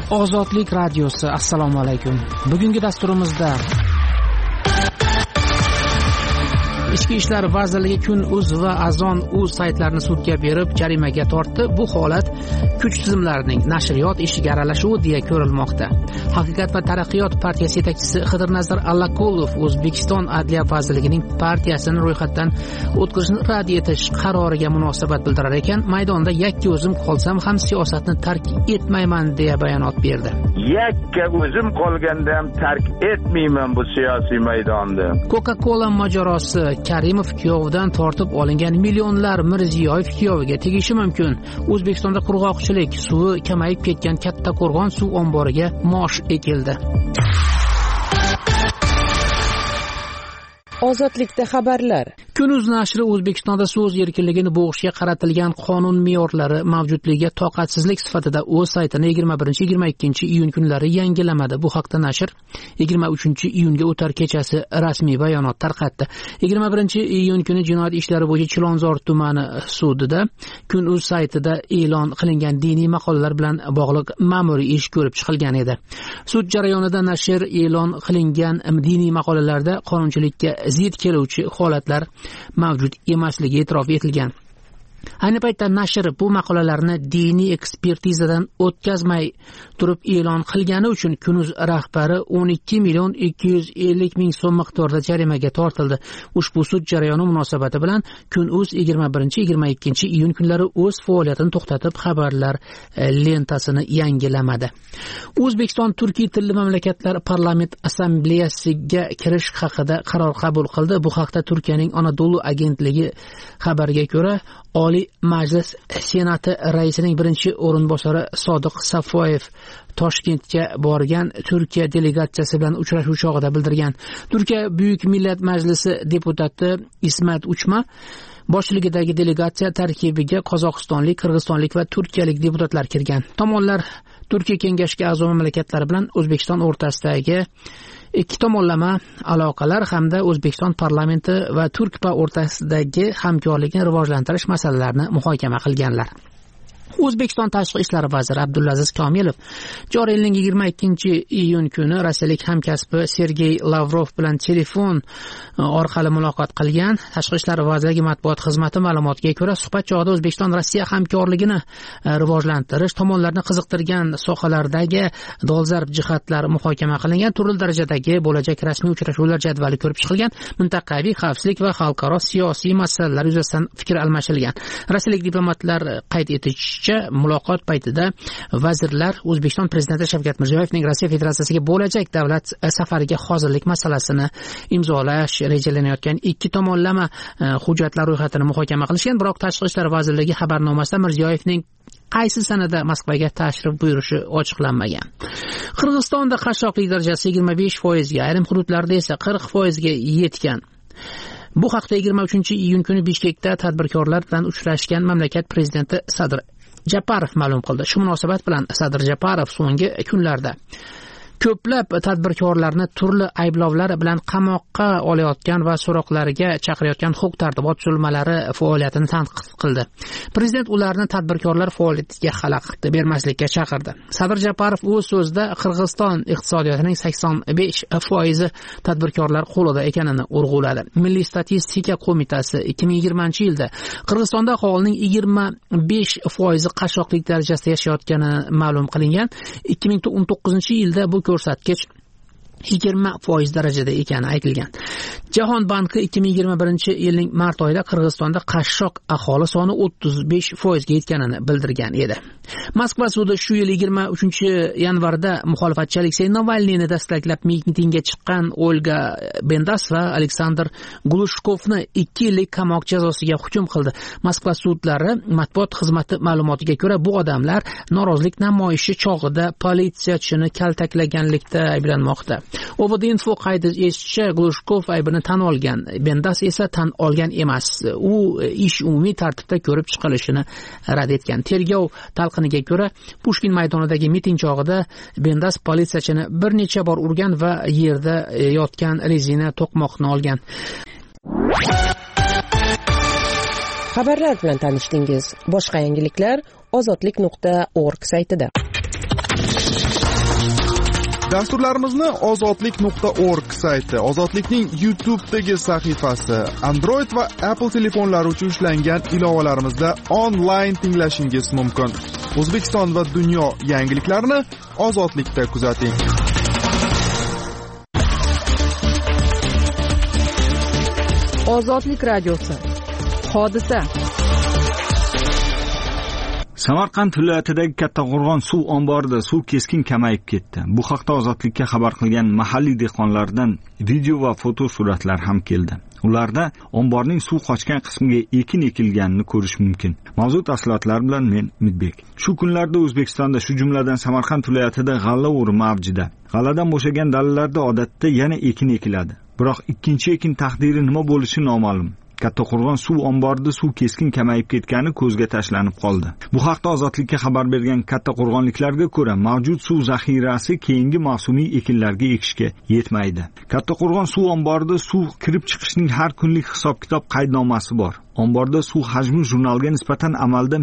Ozodlik radiosi, assalomu alaykum. Bugungi dasturimizda Ichki ishlar vazirligi Kun.uz va Azon.uz saytlarini sudga berib jarimaga tortdi. Bu holat kuch tizimlarining nashriyot ishiga aralashuvi deya ko'rilmoqda. Haqiqat va taraqqiyot partiyasi yetakchisi Xidirnazar Allaqulov O'zbekiston Adliya vazirligining partiyasini ro'yxatdan o'tkazishni rad etish qaroriga munosabat bildirar ekan, maydonda yakka o'zim qolsam ham siyosatni tark etmayman deya bayonot berdi. Yakka o'zim qolganda ham tark etmayman bu siyosiy maydonni. Coca-Cola mojarosi: Karimov kuyovidan tortib olingan millionlar Mirziyoyev kuyoviga tegishi mumkin. O'zbekistonda qurg'oqchilik suvi kamayib ketgan Kattaqo'rg'on suv omboriga mosh ekildi. Ozodlikda xabarlar. Kun.uz nashri O'zbekistonda so'z erkinligini bo'g'ishga qaratilgan qonun me'yorlari mavjudligiga toqatsizlik sifatida o'z saytini 21-22 iyun kunlari yangilamadi. Bu haqda nashr 23-iyunga o'tar kechasi rasmiy bayonot tarqatdi. 21-iyun kuni jinoyat ishlari bo'yicha Chilonzor tumani sudida Kun.uz saytida e'lon qilingan diniy maqolalar bilan bog'liq ma'muriy ish ko'rib chiqilgan edi. Sud jarayonida nashr e'lon qilingan diniy maqolalarda qonunchilikka zid keluvchi holatlar mavjud emasligi e'tirof etilgan. Ayni paytda nashr bu maqolalarni diniy ekspertizadan o'tkazmay turib e'lon qilgani uchun Kun.uz rahbari 12,250,000 so'm miqdorida jarimaga tortildi. Ushbu sud jarayoni munosabati bilan Kun.uz 21-22 iyun kunlari o'z faoliyatini to'xtatib, xabarlar lentasini yangilamadi. O'zbekiston Turkiy tilli mamlakatlar parlament assambleyasiga kirish haqida qaror qabul qildi. Bu haqda Turkiyaning Anadolu agentligi xabariga ko'ra, Oliy Majlis Senati raisining birinchi o'rinbosari Sodiq Safoyev Toshkentga borgan Turkiya delegatsiyasi bilan uchrashuv chog'ida bildirgan. Turkiya Buyuk Millat Majlisi deputati Ismat Uchma boshchiligidagi delegatsiya tarkibiga qozog'istonlik, qirg'izistonlik va turkiyalik deputatlar kirgan. Tomonlar Turkiya kengashiga a'zo mamlakatlari bilan O'zbekiston o'rtasidagi ikki tomonlama aloqalar hamda O'zbekiston parlamenti va Turkiya o'rtasidagi hamkorlikni rivojlantirish masalalarini muhokama qilganlar. O'zbekiston Tashqi ishlar vaziri Abdulaziz Komilov joriy yilning 22-iyun kuni rossiyalik hamkasbi Sergey Lavrov bilan telefon orqali muloqot qilgan. Tashqi ishlar vazirligi matbuot xizmati ma'lumotiga ko'ra, suhbat chog'ida O'zbekiston Rossiya hamkorligini rivojlantirish, tomonlarni qiziqtirgan sohalardagi dolzarb jihatlar muhokama qilingan. Turli darajadagi bo'lajak rasmiy uchrashuvlar jadvali ko'rib chiqilgan. Mintaqaviy xavfsizlik va xalqaro siyosiy masalalar yuzasidan fikr almashilgan. Rossiyalik diplomatlar qayd etishicha, muloqot paytida vazirlar O'zbekiston prezidenti Shavkat Mirziyoyevning Rossiya Federatsiyasiga bo'lajak davlat safariga hozirlik masalasini imzolash rejalanayotgan ikki tomonlama hujjatlar ro'yxatini muhokama qilishgan. Biroq Tashqi ishlar vazirligi xabarnomasida Mirziyoyevning qaysi sanada Moskvaga tashrif buyurishi ochiqlanmagan. Qirg'izistonda qashshoqlik darajasi 25%, ayrim hududlarda esa 40% ga yetgan. Bu haqda 23-iyun kuni Bishkekda tadbirkorlar bilan uchrashgan mamlakat prezidenti Sadir Japarov ma'lum qildi. Shu munosabat bilan Sadir Japarov so'nggi kunlarda ko'plab tadbirkorlarni turli ayblovlar bilan qamoqqa olayotgan va so'roqlarga chaqirayotgan huquq-tartibot tuzilmalari faoliyatini tanqid qildi. Prezident ularni tadbirkorlar faoliyatiga xalaqit bermaslikka chaqirdi. Sadir Japarov o'z so'zida Qirg'iziston iqtisodiyotining 85% tadbirkorlar qo'lida ekanini urg'uladi. Milliy statistika qo'mitasi 2020-yilda Qirg'izistonda aholining 25% qashshoqlik darajasida yashayotgani ma'lum qilingan. 2019-yilda bu ko'rsatkich 20% darajada ekani aytilgan. Jahon banki 2021-yilning mart oyida Qirg'izistonda qashshoq aholi soni 35% ga yetganini bildirgan edi. Moskva sudi shu yil 23-yanvarda muxolifatchi Aleksey Navalniyni dastaklab mitingga chiqqan Olga Bendas va Aleksandr Glushkovni 2 yillik qamoq jazosiga hukm qildi. Moskva sudlari matbuot xizmati ma'lumotiga ko'ra, bu odamlar norozilik namoyishi chog'ida politsiyachini kaltaklaganlikda ayblanmoqda. Ovodinfo qayd etishicha, Glushkov aybini tan olgan, Bendas esa tan olgan emas. U ish umumiy tartibda ko'rib chiqilishini rad etgan. Tergov talqiniga ko'ra, Pushkin maydonidagi miting chog'ida Bendas politsiyachini bir necha bor urgan va yerda yotgan rezina to'qmoqni olgan. Xabarlar bilan tanishdingiz. Boshqa yangiliklar ozodlik.org saytida. Dasturlarimizni ozodlik.org sayti, Ozodlikning YouTube'dagi sahifasi, Android va Apple telefonlari uchun ishlangan ilovalarimizda onlayn tinglashingiz mumkin. O'zbekiston va dunyo yangiliklarini Ozodlikda kuzating. Ozodlik radiosi. Hodisa. Samarqand viloyatidagi Kattaqo'rg'on suv omborida suv keskin kamayib ketdi. Bu haqda Ozodlikka xabar qilgan mahalliy dehqonlardan video va foto suratlar ham keldi. Ularda omborning suv qochgan qismiga ekin ekilganini ko'rish mumkin. Mavzu tafsilotlar bilan men Umidbek. Shu kunlarda O'zbekistonda, shu jumladan Samarqand viloyatida g'alla o'rimi avjida. G'alladan bo'shagan dalalarda odatda yana ekin ekiladi. Biroq ikkinchi ekin taqdiri nima bo'lishi noma'lum. Kattaqo'rg'on suv omborida suv keskin kamayib ketgani ko'zga tashlanib qoldi. Bu haqda Ozodlikka xabar bergan kattaqo'rg'onliklarga ko'ra, mavjud suv zaxirasi keyingi mavsumiy ekinlarga ekishga yetmaydi. Kattaqo'rg'on suv omborida suv kirib chiqishning har kunlik hisob-kitob qaydnomasi bor. Omborda suv hajmi jurnalga nisbatan amalda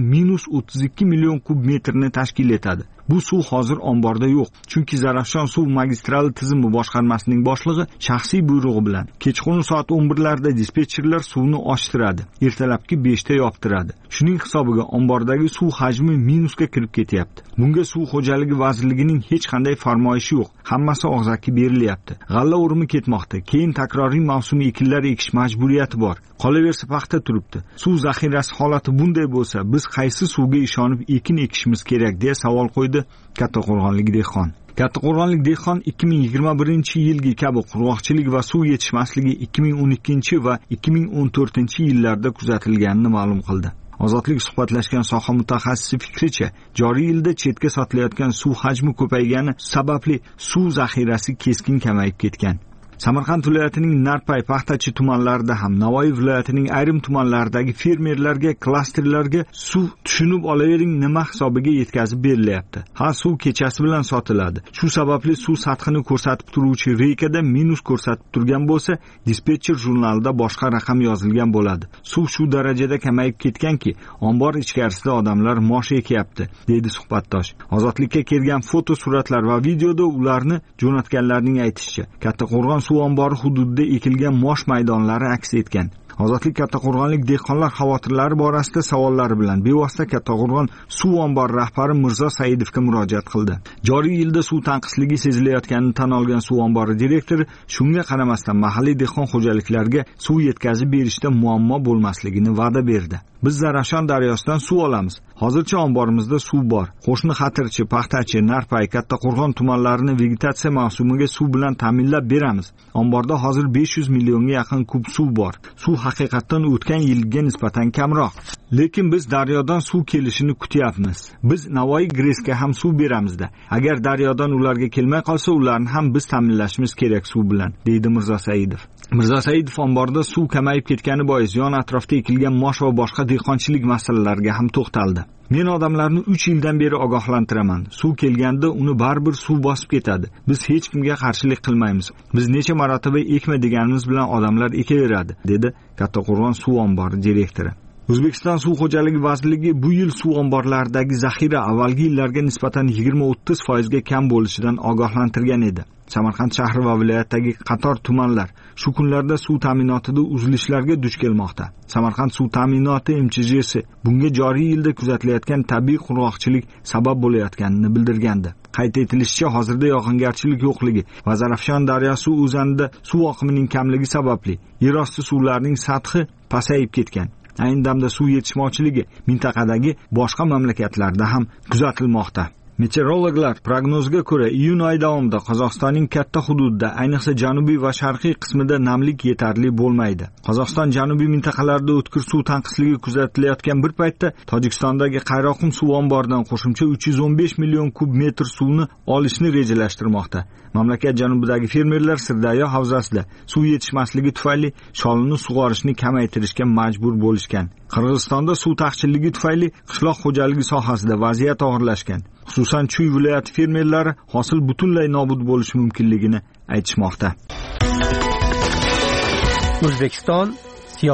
-32 million kub metrni tashkil etadi. Bu suv hozir omborda yo'q, chunki Zarafshon suv magistrali tizimi boshqarmasining boshlig'i shaxsiy buyrug'i bilan kechqurun soat 11larda dispetcherlar suvni ochtiradi, ertalabki 5 da yoptiradi. Shuning hisobiga ombordagi suv hajmi minusga kirib ketyapti. Bunga suv xo'jaligi vazirligining hech qanday farmoyishi yo'q. Hammasi og'zaki berilyapti. G'alla o'rimi ketmoqda. Keyin takroriy mavsumiy ekinlar ekish majburiyati bor. Qolaversa paxta turibdi. Suv zaxirasi holati bunday bo'lsa, biz qaysi suvga ishonib ekin ekishimiz kerak deya savol qo'ydi Kattaqo'rg'onlik dehqon. Kattaqo'rg'onlik dehqon 2021-yilgi kabi qurg'oqchilik va suv yetishmasligi 2012 va 2014-yillarda kuzatilganini ma'lum qildi. Ozodlik suhbatlashgan soha mutaxassisi fikricha, joriy yilda chetga sotilayotgan suv hajmi ko'paygani sababli suv zaxirasi keskin kamayib ketgan. Samarqand viloyatining Narpay, Paxtachi tumanlarida ham, Navoiy viloyatining ayrim tumanlaridagi fermerlarga, klasterlarga suv tushunib olavering nima hisobiga yetkazib berilyapti. Ha, suv kechasi bilan sotiladi. Shu sababli suv sathini ko'rsatib turuvchi reykada minus ko'rsatib turgan bo'lsa, dispetcher jurnalida boshqa raqam yozilgan bo'ladi. Suv shu darajada kamayib ketganki, ombor ichkarisida odamlar mosh ekyapti, deydi suhbatdosh. Ozodlikka kelgan foto suratlar va videoda ularni jo'natganlarning aytishicha, Kattaqo'rg'on suv ombori hududida ekilgan mosh maydonlari aks etgan. Ozodlik Kattaqo'rg'onlik dehqonlar xavotirlari borasida savollari bilan bevosita Kattaqo'rg'on suv ombori rahbari Mirzo Saidovga murojaat qildi. Joriy yilda suv tanqisligi sezilayotganini tan olgan suv ombori direktori shunga qaramasdan mahalliy dehqon xo'jaliklariga suv yetkazib berishda muammo bo'lmasligini va'da berdi. Biz Zarafshon daryosidan suv olamiz. Hozircha omborimizda suv bor. Qo'shni Xatirchi, Paxtachi, Narpay, Kattaqo'rg'on tumanlarini vegetatsiya mavsumiga suv bilan ta'minlab beramiz. Omborda hozir 500 millionga yaqin kub suv bor. Suv haqiqatan o'tgan yilga nisbatan kamroq. Lekin biz daryodan suv kelishini kutyapmiz. Biz Navoiy Gresga ham suv beramizda. Agar daryodan ularga kelmay qolsa, ularni ham biz ta'minlashimiz kerak suv bilan, deydi Mirzo Saidov. Mirzo Saidov omborda suv kamayib ketgani bois yon atrofda ekilgan mosh va boshqa dehqonchilik masalalariga ham to'xtaldi. Men odamlarni 3 yildan beri ogohlantiraman. Suv kelganda uni baribir suv bosib ketadi. Biz hech kimga qarshilik qilmaymiz. Biz necha marotaba ekma deganimiz bilan odamlar ekaveradi, dedi Kattaqo'rg'on suv ombori direktori. O'zbekiston suv xo'jaligi vazirligi bu yil suv omborlaridagi zaxira avvalgi yillarga nisbatan 20-30% ga kam bo'lishidan ogohlantirgan edi. Samarqand shahri va viloyatdagi qator tumanlar shu kunlarda suv ta'minotida uzilishlarga duch kelmoqda. Samarqand suv ta'minoti MCH'si bunga joriy yilda kuzatilayotgan tabiiy qurg'oqchilik sabab bo'layotganini bildirgandi. Qayd etilishicha, hozirda yog'ingarchilik yo'qligi va Zarafshon daryosi o'zanida suv oqimining kamligi sababli yerosti suvlarining sathi pasayib ketgan. Ayni damda suv yetishmovchiligi mintaqadagi boshqa mamlakatlarda ham kuzatilmoqda. Meteorologlar prognoziga ko'ra, iyun oyi davomida Qozog'istonning katta hududida, ayniqsa janubiy va sharqiy qismida namlik yetarli bo'lmaydi. Qozog'iston janubiy mintaqalarida o'tkir suv tanqisligi kuzatilayotgan bir paytda Tojikistondagi Qayroqum suv omboridan qo'shimcha 315 million kub metr suvni olishni rejalashtirmoqda. Mamlakat janubidagi fermerlar Sirdaryo havzasida suv yetishmasligi tufayli sholini sug'orishni kamaytirishga majbur bo'lishgan. Qirg'izistonda suv taqchilligi tufayli qishloq xo'jaligi sohasida vaziyat og'irlashgan. Xususan Chuy viloyati fermerlari hosil butunlay nobud bo'lishi mumkinligini aytishmoqda. O'zbekiston siyosat.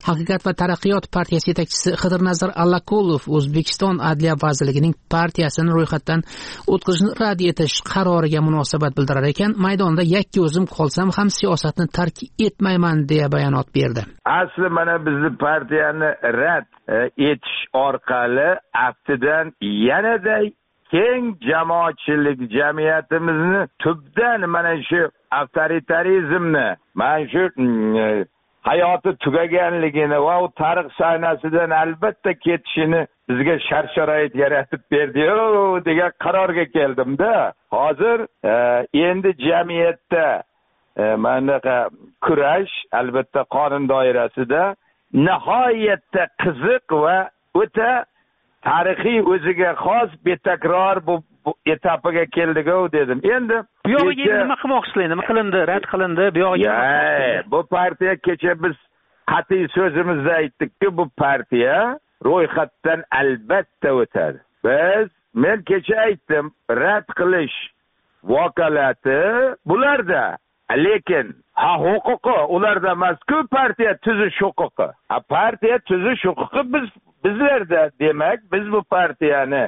Haqiqat va taraqqiyot partiyasi yetakchisi Xidirnazar Allakulov O'zbekiston Adliya vazirligining partiyasini ro'yxatdan o'tkazishni rad etish qaroriga munosabat bildirar ekan, maydonda yakka o'zim qolsam ham siyosatni tark etmayman deya bayonot berdi. Asli mana bizni partiyani rad etish orqali aftidan yanada keng jamoatchilik jamiyatimizni tubdan mana shu avtoritarizmni, mana shu hayoti tugaganligini va u tarix sahnasidan albatta ketishini bizga shart-sharoit yaratib berdi-yu degan qarorga keldim-da. Hozir endi jamiyatda manaqa kurash albatta qonun doirasida nihoyatda qiziq va o'ta tarixiy o'ziga xos betakror bu etapiga keldik-ku dedim. Endi bu yo'g'iga nima qilmoqchisizlar? Nima qilindi? Rad qilindi. Bu yo'g'iga bu partiya kecha biz qat'iy so'zimizda aytdikki, bu partiya ro'yxatdan albatta o'tadi. Men kecha aytdim, rad qilish vakolati bularda, lekin huquqi ularda emas-ku, partiya tuzish huquqi. Partiya tuzish huquqi bizlarda. Demak, biz bu partiyani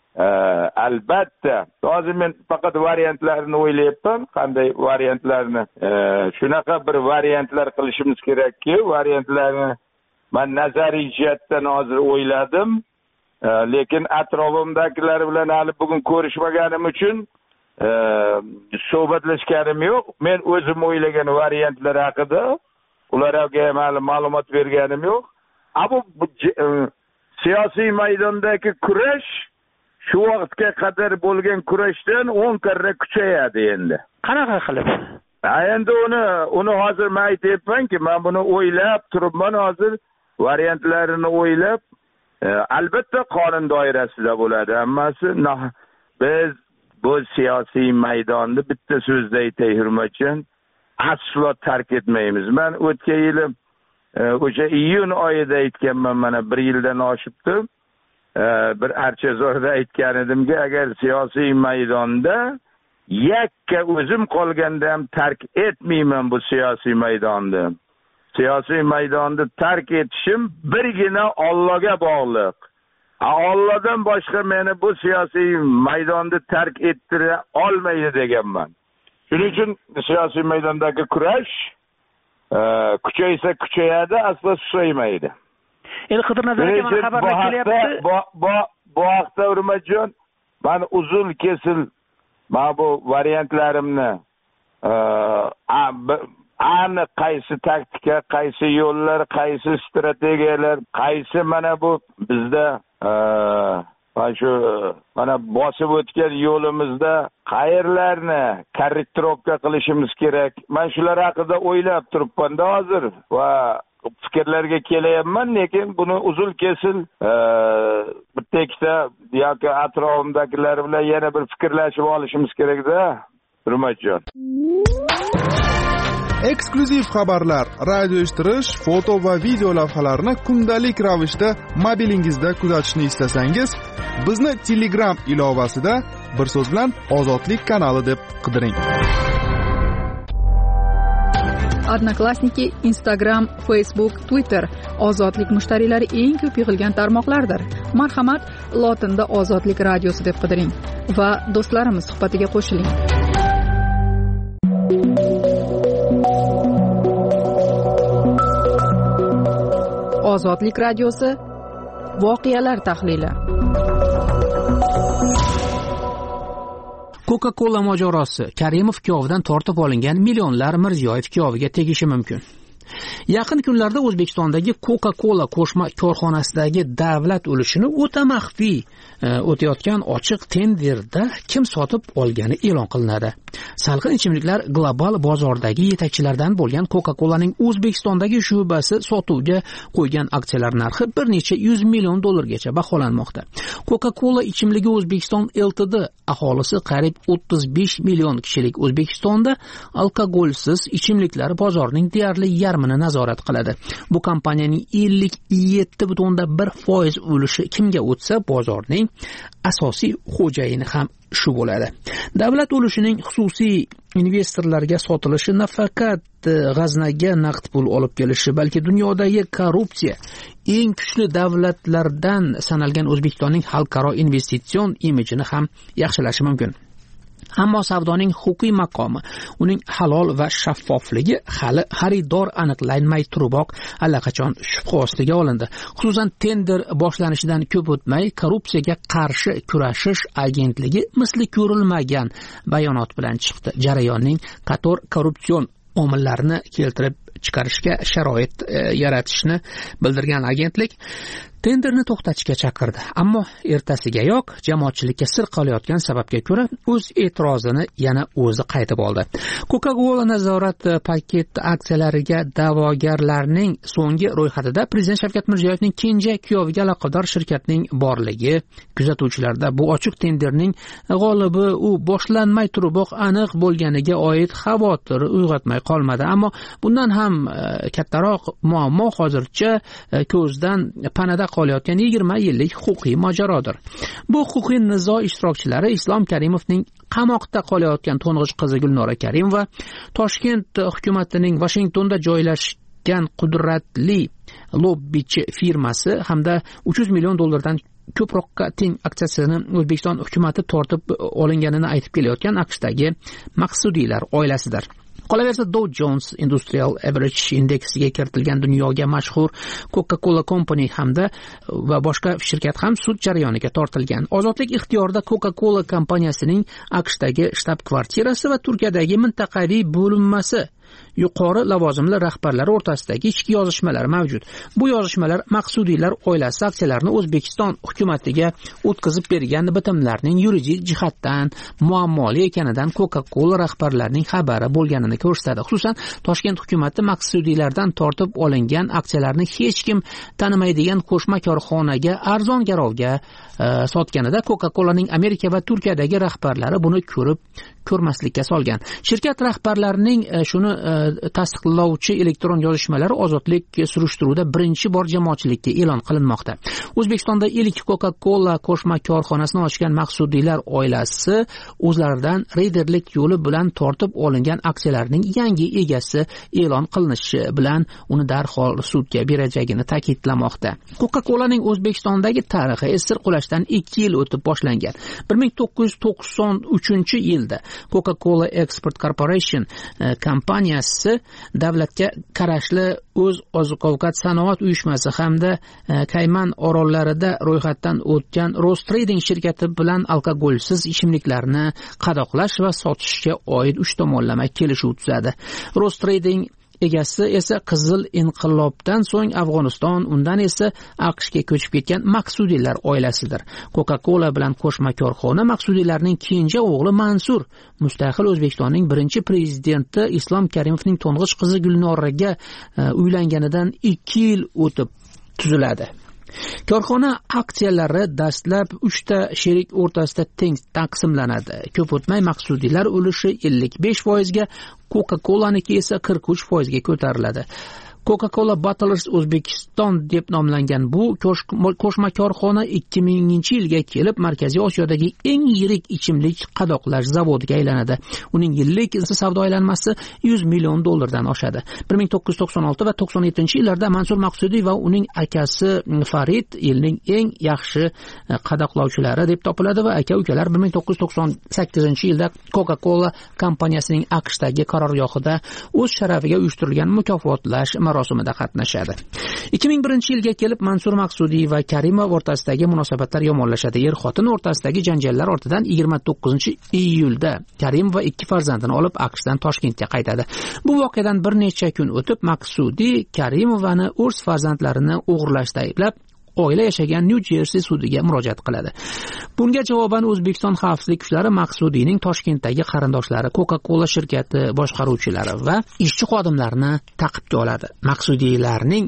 albatta, hozir men faqat variantlarni o'ylayapman, qanday variantlarni, shunaqa bir variantlar qilishimiz kerakki, variantlarni men nazariy jihatdan hozir o'yladim, lekin atrofimdagilar bilan hali bugun ko'rishmaganim uchun suhbatlashganim yo'q. Men o'zim o'ylagan variantlar haqida ularga hali ma'lumot berganim yo'q. Bu siyosiy maydondagi kurash shu vaqtga qadar bo'lgan kurashdan 10 karra kuchayadi endi. Qanaqa qilib? Endi uni hozir men aytayapmanki, men buni o'ylab turibman, hozir variantlarini o'ylab, albatta qonun doirasida bo'ladi hammasi. Biz bu siyosiy maydonni bitta so'zda aytay hurmatjon, aslo tark etmaymiz. Men o'tgan yili o'sha iyun oyida aytganman, mana 1 yildan oshibdi. Bir Archazorda aytgan edimki, agar siyosiy maydonda yakka o'zim qolganda ham tark etmayman bu siyosiy maydonni. Siyosiy maydonni tark etishim birgina Allohga bog'liq. Allohdan boshqa meni bu siyosiy maydonni tark ettira olmaydi deganman. Shuning uchun siyosiy maydondagi kurash kuchaysa kuchayadi, aslo susaymaydi. Endi Xidirnazarga mana xabarlar kelyapti. Bu haqda Hurmatjon, men uzun kesil bu variantlarimni aniq qaysi taktika, qaysi yo'llar, qaysi strategiyalar, qaysi mana bu bizda mana bosib o'tgan yo'limizda qayerlarni korrektirovka qilishimiz kerak. Men shular haqida o'ylab turibman-da hozir va fikrlarga kelayapman, lekin buni uzun kesil bitta ikkita yoki atrofimdagilar bilan yana bir fikrlashib olishimiz kerak-da, Hurmatjon. Eksklyuziv xabarlar, radio eshittirish, foto va video lavhalarni kundalik ravishda mobilingizda kuzatishni istasangiz, bizni Telegram ilovasida bir so'z bilan Ozodlik kanali deb qidiring. Odnoklassniki, Instagram, Facebook, Twitter Ozodlik mushtariylari eng ko'p yig'ilgan tarmoqlardir. Marhamat, lotinda Ozodlik radiosi deb qidiring va do'stlarimiz suhbatiga qo'shiling. Ozodlik radiosi voqealar tahlili. Coca-Cola mojarosi. Karimov kuyovidan tortib olingan millionlar Mirziyoyev kuyoviga tegishi mumkin. Yaqin kunlarda O'zbekistondagi Coca-Cola qo'shma korxonasidagi davlat ulushini o'ta maxfiy o'tayotgan ochiq tenderda kim sotib olgani e'lon qilinadi. Salqin ichimliklar global bozordagi yetakchilardan bo'lgan Coca-Colaning O'zbekistondagi shubasi sotuvga qo'ygan aksiyalar narxi bir necha 100 million dollargacha baholanmoqda. Coca-Cola ichimligi O'zbekiston Ltd aholisi qariyb 35 million kishilik O'zbekistonda alkogolsiz ichimliklar bozorining deyarli yarmi yarmini nazorat qiladi. Bu kompaniyaning 57.1% ulushi kimga o'tsa, bozorning asosiy xo'jayini ham shu bo'ladi. Davlat ulushining xususiy investorlarga sotilishi nafaqat g'aznaga naqd pul olib kelishi, balki dunyodagi korrupsiya eng kuchli davlatlardan sanalgan O'zbekistonning xalqaro investitsion imijini ham yaxshilashi mumkin. Ammo savdoning huquqiy maqomi, uning halol va shaffofligi hali xaridor aniqlanmay turiboq allaqachon shubha ostiga olindi. Xususan, tender boshlanishidan ko'p o'tmay korrupsiyaga qarshi kurashish agentligi misli ko'rilmagan bayonot bilan chiqdi. Jarayonning qator korrupsion omillarini keltirib chiqarishga sharoit yaratishni bildirgan agentlik tenderni to'xtatishga chaqirdi. Ammo ertasigayoq jamoatchilikka sir qolayotgan sababga ko'ra o'z e'tirozini yana o'zi qaytib oldi. Coca-Cola nazorat paket aksiyalariga da'vogarlarning so'nggi ro'yxatida Prezident Shavkat Mirziyoyevning kenja kuyoviga aloqador shirkatning borligi, kuzatuvchilarda bu ochiq tenderning g'olibi u boshlanmay turiboq aniq bo'lganiga oid xavotir uyg'otmay qolmadi. Ammo bundan ham kattaroq muammo hozircha ko'zdan panada qolayotgan 20 yillik huquqiy mojarodir. Bu huquqiy nizo ishtirokchilari Islom Karimovning qamoqda qolayotgan to'ng'ich qizi Gulnora Karimova, Toshkent hukumatining Washingtonda joylashgan qudratli lobbichi firmasi hamda $300 million ko'proqqa teng aksiyasini O'zbekiston hukumati tortib olinganini aytib kelayotgan AQShdagi maqsudiylar oilasidir. Qolaversa, Dow Jones Industrial Average indeksiga kiritilgan dunyoga mashhur Coca-Cola Company hamda va boshqa shirkat ham sud jarayoniga tortilgan. Ozodlik ixtiyorida Coca-Cola kompaniyasining AQShdagi shtab-kvartirasi va Turkiyadagi mintaqaviy bo'linmasi yuqori lavozimli rahbarlar o'rtasidagi ichki yozishmalar mavjud. Bu yozishmalar maqsudiylar oilasi aksiyalarini O'zbekiston hukumatiga o'tkazib bergan bitimlarning yuridik jihatdan muammoli ekanidan Coca-Cola rahbarlarining xabari bo'lganini ko'rsatadi. Xususan, Toshkent hukumati maqsudiylardan tortib olingan aksiyalarni hech kim tanimaydigan qo'shma korxonaga arzon garovga sotganida Coca-Colaning Amerika va Turkiyadagi rahbarlari buni ko'rmaslikka solgan. Shirkat rahbarlarining shuni tasdiqlovchi elektron yozishmalari ozodlik surishtiruvida birinchi bor jamoatchilikka e'lon qilinmoqda. O'zbekistonda ilk Coca-Cola qo'shma korxonasini ochgan maqsudiylar oilasi o'zlaridan reyderlik yo'li bilan tortib olingan aksiyalarning yangi egasi e'lon qilinishi bilan uni darhol sudga berajagini ta'kidlamoqda. Coca-Colaning O'zbekistondagi tarixi esir qulashdan 2 yil o'tib boshlangan. 1993-yilda Coca-Cola Export Corporation kompaniyasi davlatga qarashli o'z oziq-ovqat sanoat uyushmasi hamda Kayman orollarida ro'yxatdan o'tgan Rostrading shirkati bilan alkogolsiz ichimliklarni qadoqlash va sotishga oid 3 tomonlama kelishuv tuzadi. Rostrading egasi esa Qizil inqilobdan so'ng Afg'oniston, undan esa AQShga ko'chib ketgan maqsudiylar oilasidir. Coca-Cola bilan qo'shma korxona maqsudiylarning kenja o'g'li Mansur, mustaqil O'zbekistonning birinchi prezidenti Islom Karimovning to'ng'ich qizi Gulnoraga uylanganidan 2 yil o'tib tuziladi. Korxona aksiyalari dastlab 3 ta sherik o'rtasida teng taqsimlanadi. Ko'p o'tmay maqsudiylar ulushi 55% ga, Coca-Cola'niki esa 43% ga ko'tariladi. Coca-Cola Bottlers O'zbekiston deb nomlangan bu qo'shma korxona 2000-yilga kelib Markaziy Osiyodagi eng yirik ichimlik qadoqlash zavodiga aylanadi. Uning yillik savdo aylanmasi $100 million dan oshadi. 1996 va 97-yillarda Mansur Maqsudiy va uning akasi Farid yilning eng yaxshi qadoqlovchilari deb topiladi va aka-ukalar 1998-yilda Coca-Cola kompaniyasining AQShdagi qarorgohida o'z sharafiga uyushtirilgan mukofotlash marosimida qatnashadi. 2001-yilga kelib Mansur Maqsudiy va Karimov o'rtasidagi munosabatlar yomonlashadi. Er-xotin o'rtasidagi janjallar ortidan 29-iyulda Karim va 2 farzandini olib AQShdan Toshkentga qaytadi. Bu voqeadan bir necha kun o'tib Maqsudiy Karimovani o'z farzandlarini o'g'irlashda ayblab oila yashagan New Jersey sudiga murojaat qiladi. Bunga javoban O'zbekiston xavfsizlik kuchlari Maqsudiyning Toshkentdagi qarindoshlari, Coca-Cola shirkati boshqaruvchilari va ishchi xodimlarini ta'qibga oladi. Maqsudiylarning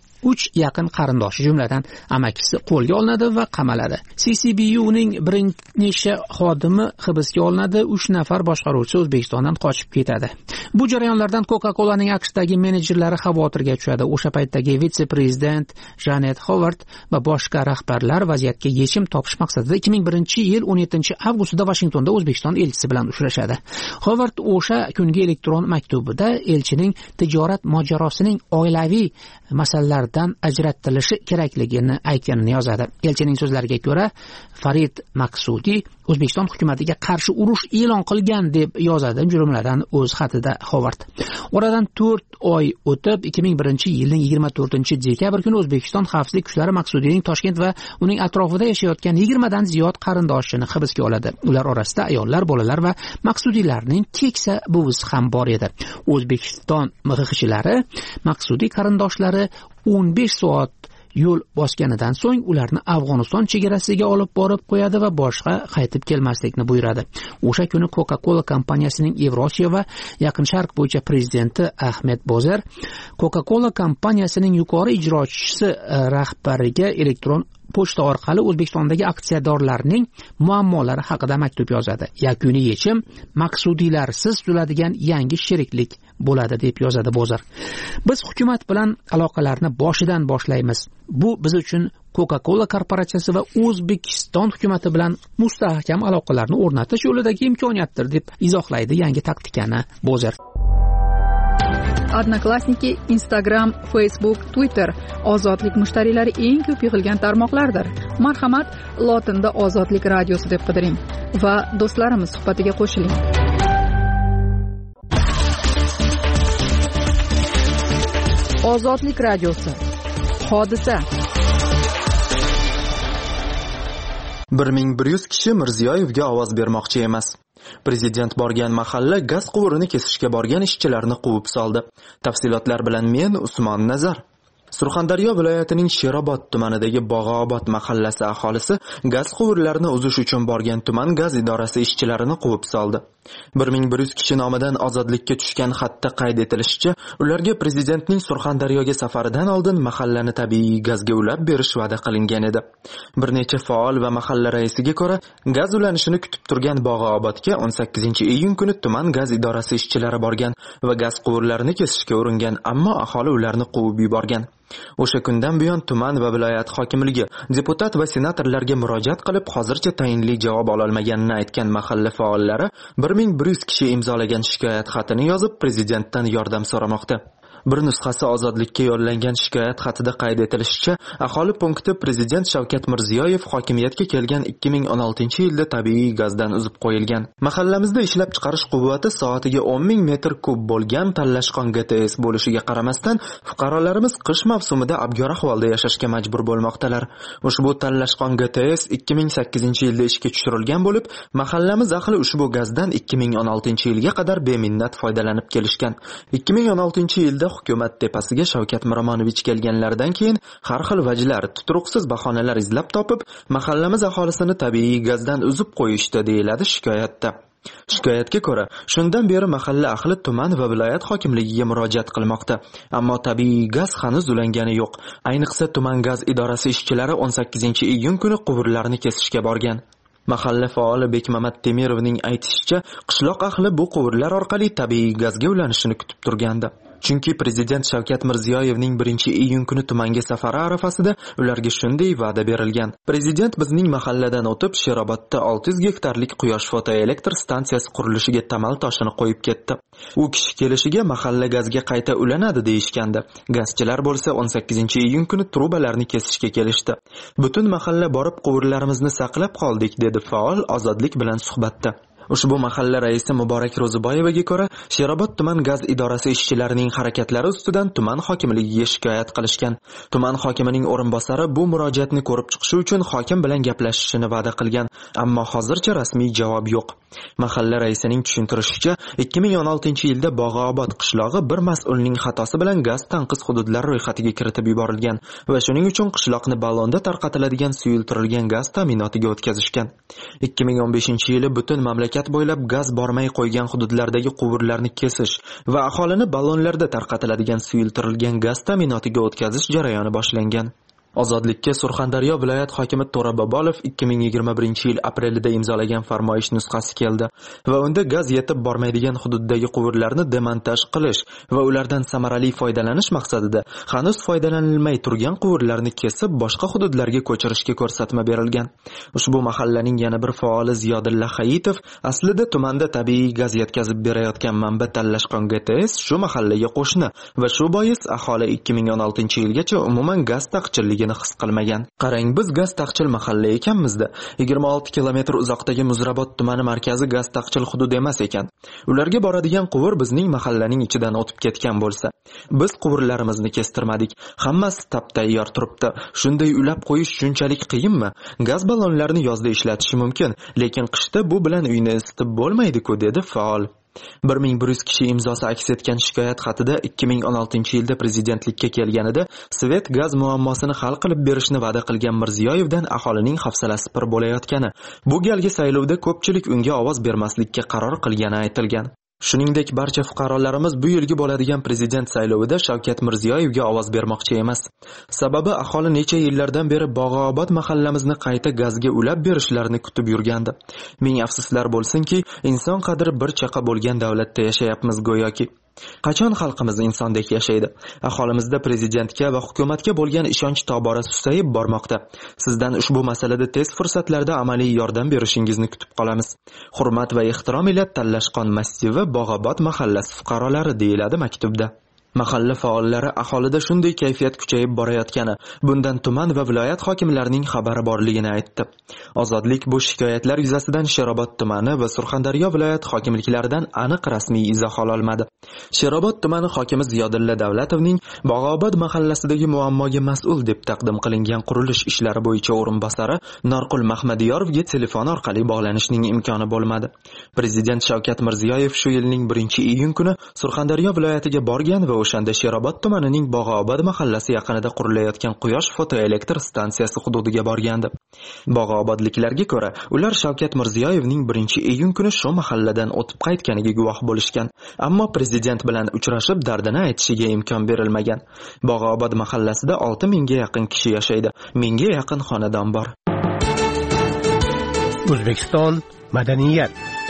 3 yaqin qarindoshi, jumladan amakisi qo'lga olinadi va qamaladi. CCBUning bir necha xodimi hibsga olinadi, 3 nafar boshqaruvchi O'zbekistondan qochib ketadi. Bu jarayonlardan Coca-Colaning AQShdagi menejerlari xavotirga tushadi. O'sha paytdagi vitse-prezident Janet Howard va boshqa rahbarlar vaziyatga yechim topish maqsadida 2001-yil 17-avgustda Washingtonda O'zbekiston elchisi bilan uchrashadi. Howard o'sha kungi elektron maktubida elchining tijorat mojarosining oilaviy masalalardan ajratilishi kerakligini aytganini yozadi. Elchining so'zlariga ko'ra, Farid Maqsudiy O'zbekiston hukumatiga qarshi urush e'lon qilgan deb yozadi, jumladan o'z xatida Howard. Oradan 4 oy o'tib 2001-yilning 24-dekabr kuni O'zbekiston xavfsizlik kuchlari Maqsudiyning Toshkent va uning atrofida yashayotgan 20 dan ziyod qarindoshini hibsga oladi. Ular orasida ayollar, bolalar va Maqsudiylarning keksa buvisi ham bor edi. O'zbekiston MXXchilari Maqsudiy qarindoshlari 15 soat yo'l bosganidan so'ng ularni Afg'oniston chegarasiga olib borib qo'yadi va boshqa qaytib kelmaslikni buyuradi. O'sha kuni Coca-Cola kompaniyasining Yevrosiyo va Yaqin Sharq bo'yicha prezidenti Ahmed Bozer Coca-Cola kompaniyasining yuqori ijrochisi rahbariga elektron pochta orqali O'zbekistondagi aksiyadorlarning muammolari haqida maktub yozadi. Yakuniy yechim Maqsudiylarsiz tuziladigan yangi sheriklik bo'ladi deb yozadi Bozer. Biz hukumat bilan aloqalarni boshidan boshlaymiz. Bu biz uchun Coca-Cola korporatsiyasi va O'zbekiston hukumati bilan mustahkam aloqalarni o'rnatish yo'lidagi imkoniyatdir deb izohlaydi yangi taktikani Bozer. Odnoklassniki, Instagram, Facebook, Twitter ozodlik mushtariylari eng ko'p yig'ilgan tarmoqlardir. Marhamat, lotinda Ozodlik radiosi deb qidiring va do'stlarimiz suhbatiga qo'shiling. Ozodlik radiosi. Hodisa. 1100 kishi Mirziyoyevga ovoz bermoqchi emas. Prezident borgan mahalla gaz quvurini kesishga borgan ishchilarni quvib soldi. Tafsilotlar bilan men Usmon Nazar. Surxondaryo viloyatining Sherobod tumanidagi Bog'obod mahallasi aholisi gaz quvurlarini uzish uchun borgan tuman gaz idorasi ishchilarini quvib soldi. 1100 kishi nomidan ozodlikka tushgan xatda qayd etilishicha, ularga prezidentning Surxondaryoga safaridan oldin mahallani tabiiy gazga ulab berish va'da qilingan edi. Bir necha faol va mahalla raisiga ko'ra, gaz ulanishini kutib turgan Bog'obodga 18-iyun kuni tuman gaz idorasi ishchilari borgan va gaz quvurlarini kesishga uringan, ammo aholi ularni quvib yuborgan. O'sha kundan buyon tuman va viloyat hokimligi deputat va senatorlarga murojaat qilib, hozircha tayinli javob ololmaganini aytgan mahalla faollari 1100 kishi imzolagan shikoyat xatini yozib prezidentdan yordam so'ramoqda. Bir nusxasi ozodlikka yo'llangan shikoyat xatida qayd etilishicha, aholi punkti prezident Shavkat Mirziyoyev hokimiyatga kelgan 2016-yilda tabiiy gazdan uzib qo'yilgan. Mahallamizda ishlab chiqarish quvvati soatiga 10,000 metr kub bo'lgan Tallashqon GTS bo'lishiga qaramasdan, fuqarolarimiz qish mavsumida abgor ahvolda yashashga majbur bo'lmoqdalar. Ushbu Tallashqon GTS 2008-yilda ishga tushirilgan bo'lib, mahallamiz ahli ushbu gazdan 2016-yilga qadar beminnat foydalanib kelishgan. 2016-yilda hukumat tepasiga Shavkat Miromonovich kelganlaridan keyin har xil vajlar, tuturuqsiz bahonalar izlab topib, mahallamiz aholisini tabiiy gazdan uzib qo'yishdi, deyiladi shikoyatda. Shikoyatga ko'ra, shundan beri mahalla ahli tuman va viloyat hokimligiga murojaat qilmoqda, ammo tabiiy gaz hanuz ulangani yo'q. Ayniqsa tuman gaz idorasi ishchilari 18-iyun kuni quvurlarni kesishga borgan. Mahalla faoli Bekmamat Temirovning aytishicha, qishloq ahli bu quvurlar orqali tabiiy gazga ulanishini kutib turgandi. Chunki prezident Shavkat Mirziyoyevning 1-iyun kuni tumanga safari arafasida ularga shunday va'da berilgan. Prezident bizning mahalladan o'tib Sherobodda 600 gektarlik quyosh fotoelektr stansiyasi qurilishiga tamal toshini qo'yib ketdi. U kishi kelishiga mahalla gazga qayta ulanadi deyishgandi. Gazchilar bo'lsa 18-iyun kuni trubalarni kesishga kelishdi. Butun mahalla borib quvurlarimizni saqlab qoldik, dedi faol Ozodlik bilan suhbatda. Ushbu mahalla raisi Muborak Ro'ziboyevaga ko'ra, Sherobod tuman gaz idorasi ishchilarining harakatlari ustidan tuman hokimligiga shikoyat qilishgan. Tuman hokimining o'rinbosari bu murojaatni ko'rib chiqishi uchun hokim bilan gaplashishini va'da qilgan, ammo hozircha rasmiy javob yo'q. Mahalla raisining tushuntirishicha, 2016-yilda Bog'obod qishlog'i bir mas'ulning xatosi bilan gaz tanqis hududlar ro'yxatiga kiritib yuborilgan va shuning uchun qishloqni ballonda tarqatiladigan suyultirilgan gaz ta'minotiga o'tkazishgan. 2015-yili butun mamlakat bo'ylab gaz bormay qo'ygan hududlardagi quvurlarni kesish va aholini ballonlarda tarqatiladigan suyultirilgan gaz ta'minotiga o'tkazish jarayoni boshlangan. Ozodlikka Surxondaryo viloyat hokimi To'ra Bobolov 2021-yil aprelida imzolagan farmoyish nusxasi keldi va unda gaz yetib bormaydigan hududdagi quvurlarni demontaj qilish va ulardan samarali foydalanish maqsadida hanuz foydalanilmay turgan quvurlarni kesib boshqa hududlarga ko'chirishga ko'rsatma berilgan. Ushbu mahallaning yana bir faoli Ziyodilla Hayitov aslida tumanda tabiiy gaz yetkazib berayotgan manba tanlashgan GTS shu mahallaga qo'shni va shu bois aholi 2016-yilgacha umuman gaz taqchilligini his qilmagan. Qarang, biz gaz taqchil mahalla ekanmizda. 26 kilometr uzoqdagi Muzrabot tumani markazi gaz taqchil hudud emas ekan. Ularga boradigan quvur bizning mahallaning ichidan o'tib ketgan bo'lsa, biz quvurlarimizni kestirmadik. Hammasi tap-tayyor turibdi. Shunday ulab qo'yish shunchalik qiyinmi? Gaz ballonlarini yozda ishlatish mumkin, lekin qishda bu bilan uyni isitib bo'lmaydi-ku, dedi faol. 1100 kishi imzosi aks etgan shikoyat xatida 2016-yilda prezidentlikka kelganida Svet gaz muammosini hal qilib berishni va'da qilgan Mirziyoyevdan aholining hafsalasi pir bo'layotgani, bu galgi saylovda ko'pchilik unga ovoz bermaslikka qaror qilgani aytilgan. Shuningdek, barcha fuqarolarimiz bu yilgi bo'ladigan prezident saylovida Shavkat Mirziyoyevga ovoz bermoqchi emas. Sababi aholi necha yillardan beri Bog'obod mahallamizni qayta gazga ulab berishlarini kutib yurgandi. Ming afsuslar bo'lsinki, inson qadri bir chaqa bo'lgan davlatda yashayapmiz go'yoki. Qachon xalqimiz insondek yashaydi? Aholimizda prezidentga va hukumatga bo'lgan ishonch tobora susayib bormoqda. Sizdan ushbu masalada tez fursatlarda amaliy yordam berishingizni kutib qolamiz. Hurmat va ehtirom ila Tallashqon massivi Bog'obod mahallasi fuqarolari, deyiladi maktubda. Mahalla faollari aholida shunday kayfiyat kuchayib borayotgani, bundan tuman va viloyat hokimlarining xabari borligini aytdi. Ozodlik bu shikoyatlar yuzasidan Sherobod tumani va Surxondaryo viloyat hokimliklaridan aniq rasmiy izoh ololmadi. Sherobod tumani hokimi Ziyodilla Davlatovning Bog'obod mahallasidagi muammoga mas'ul deb taqdim qilingan qurilish ishlari bo'yicha o'rinbosari Norqul Mahmadiyorovga telefon orqali bog'lanishning imkoni bo'lmadi. Prezident Shavkat Mirziyoyev shu yilning 1-iyun kuni Surxondaryo viloyatiga borgan va o'shanda Sherobod tumanining Bog'obod mahallasi yaqinida qurilayotgan quyosh fotoelektr stansiyasi hududiga borgandi. Bog'obodliklarga ko'ra, ular Shavkat Mirziyoyevning 1-iyun kuni shu mahalladan o'tib qaytganiga guvoh bo'lishgan, ammo prezident bilan uchrashib dardini aytishiga imkon berilmagan. Bog'obod mahallasida 6000 ga yaqin kishi yashaydi. 1000 ga yaqin xonadon bor. O'zbekiston madaniyat.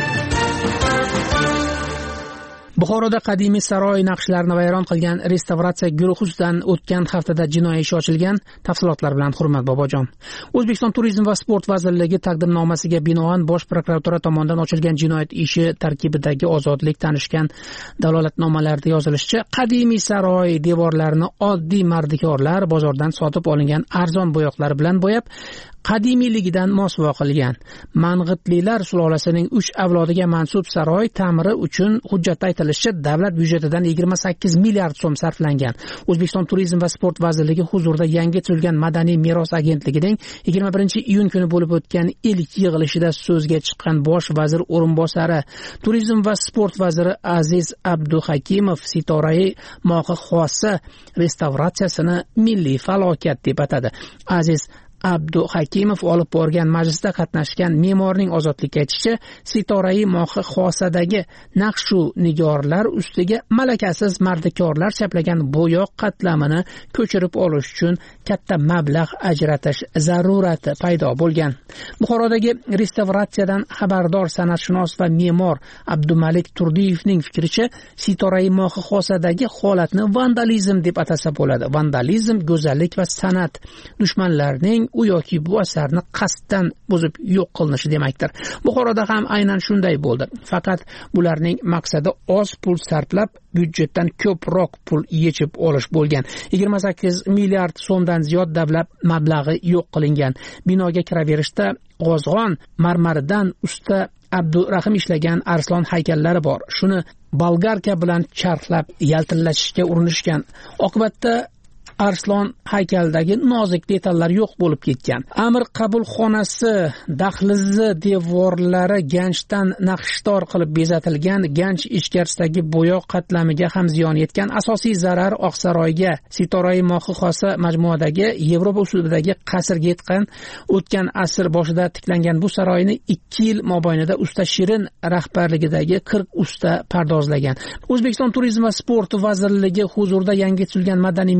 Buxoroda qadimiy saroy naqshlarini vayron qilgan restavratsiya guruhi ustidan o'tgan haftada jinoiy ish ochilgan. Tafsilotlar bilan Hurmat Bobojon. O'zbekiston Turizm va sport vazirligi taqdimnomasiga binoan Bosh prokuratura tomonidan ochilgan jinoyat ishi tarkibidagi ozodlik tanishgan dalolatnomalarda yozilishicha, qadimiy saroy devorlarini oddiy mardikorlar bozordan sotib olingan arzon bo'yoqlar bilan bo'yab, qadimiyligidan mosuvo qilgan. Mang'itlilar sulolasining 3 avlodiga mansub saroy ta'miri uchun hujjatda aytilishicha davlat byudjetidan 28 milliard so'm sarflangan. O'zbekiston Turizm va sport vazirligi huzurida yangi tuzilgan Madaniy meros agentligining 21-iyun kuni bo'lib o'tgan ilk yig'ilishida so'zga chiqqan bosh vazir o'rinbosari, Turizm va sport vaziri Aziz Abduhakimov Sitorai mohi xossa restavratsiyasini milliy falokat deb atadi. Aziz Abduhakimov olib borgan majlisda qatnashgan me'morning ozodlikka aytishicha, Sitorai mohi xosadagi naqshu nigorlar ustiga malakasiz mardikorlar chaplagan bo'yoq qatlamini ko'chirib olish uchun katta mablag' ajratish zarurati paydo bo'lgan. Buxorodagi restavratsiyadan xabardor san'atshunos va me'mor Abdumalik Turdiyevning fikricha, Sitorai mohi xosadagi holatni vandalizm deb atasa bo'ladi. Vandalizm go'zallik va san'at dushmanlarining u yoki bu asarni qasddan buzib yo'q qilinishi demakdir. Buxoroda ham aynan shunday bo'ldi. Faqat bularning maqsadi oz pul sarflab, byudjetdan ko'proq pul yechib olish bo'lgan. 28 milliard so'mdan ziyod davlat mablag'i yo'q qilingan. Binoga kiraverishda g'ozg'on marmaridan usta Abdurahim ishlagan arslon haykallari bor. Shuni bolgarka bilan charxlab yaltillashishga urinishgan. Oqibatda arslon haykaldagi nozik detallar yo'q bo'lib ketgan. Amir qabul xonasi dahlizi devorlari ganchdan naqshdor qilib bezatilgan. Ganch ichkarisidagi bo'yoq qatlamiga ham ziyon yetgan. Asosiy zarar Oqsaroyga, Sitorai mohi xossa majmuadagi Yevropa usulidagi qasrga yetgan. O'tgan asr boshida tiklangan bu saroyni 2 yil mobaynida usta Shirin rahbarligidagi 40 usta pardozlagan. O'zbekiston Turizm va sport vazirligi huzurida yangi tuzilgan Madaniy meros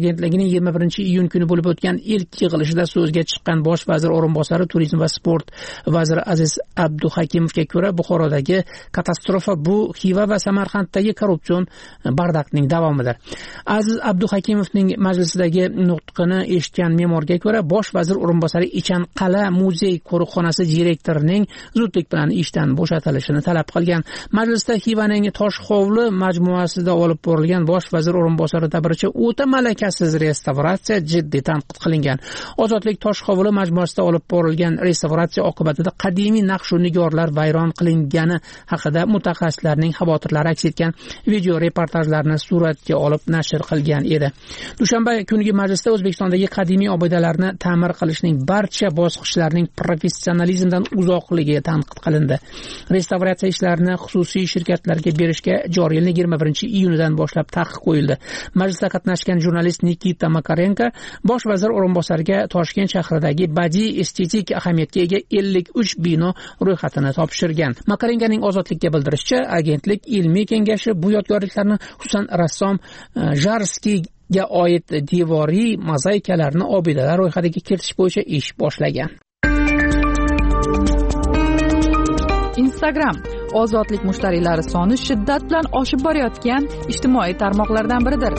agentligining 21-iyun kuni bo'lib o'tgan ilk yig'ilishida so'zga chiqqan bosh vazir o'rinbosari turizm va sport vaziri Aziz Abduhakimovga ko'ra, Buxorodagi katastrofa bu Xiva va Samarqanddagi korrupsion bardaqning davomidir. Aziz Abduhakimovning majlisdagi nutqini eshitgan me'morga ko'ra, bosh vazir o'rinbosari Ichan Qala muzey qo'riqxonasi direktorining zudlik bilan ishdan bo'shatilishini talab qilgan. Majlisda Xivaning Toshhovli majmuasida olib borilgan bosh vazir o'rinbosari ta'biricha o'ta malakasiz restavratsiya jiddiy tanqid qilingan. Ozodlik Toshhovli majmuasida olib borilgan restavratsiya oqibatida qadimiy naqsh va nigorlar vayron qilingani haqida mutaxassislarning xavotirlari aks etgan video reportajlarni suratga olib nashr qilgan edi. Dushanba kungi majlisda O'zbekistondagi qadimiy obidalarni ta'mir qilishning barcha bosqichlarining professionalizmdan uzoqligi tanqid qilindi. Restavratsiya ishlarini xususiy shirkatlarga berishga joriy yilning 21-iyunidan boshlab taqiq qo'yildi. Majlisda qatnashgan jurnalist Nikita Makarenko bosh vazir o'rinbosariga Toshkent shahridagi badiiy estetik ahamiyatga ega 53 bino ro'yxatini topshirgan. Makarenkoning Ozodlikka bildirishicha, agentlik ilmiy kengashi bu yodgorliklarni, xususan rassom Jarskiyga oid devoriy mozaikalarni obidalar ro'yxatiga kiritish bo'yicha ish boshlagan. Instagram ozodlik mushtariylari soni shiddat bilan oshib borayotgan ijtimoiy tarmoqlardan biridir.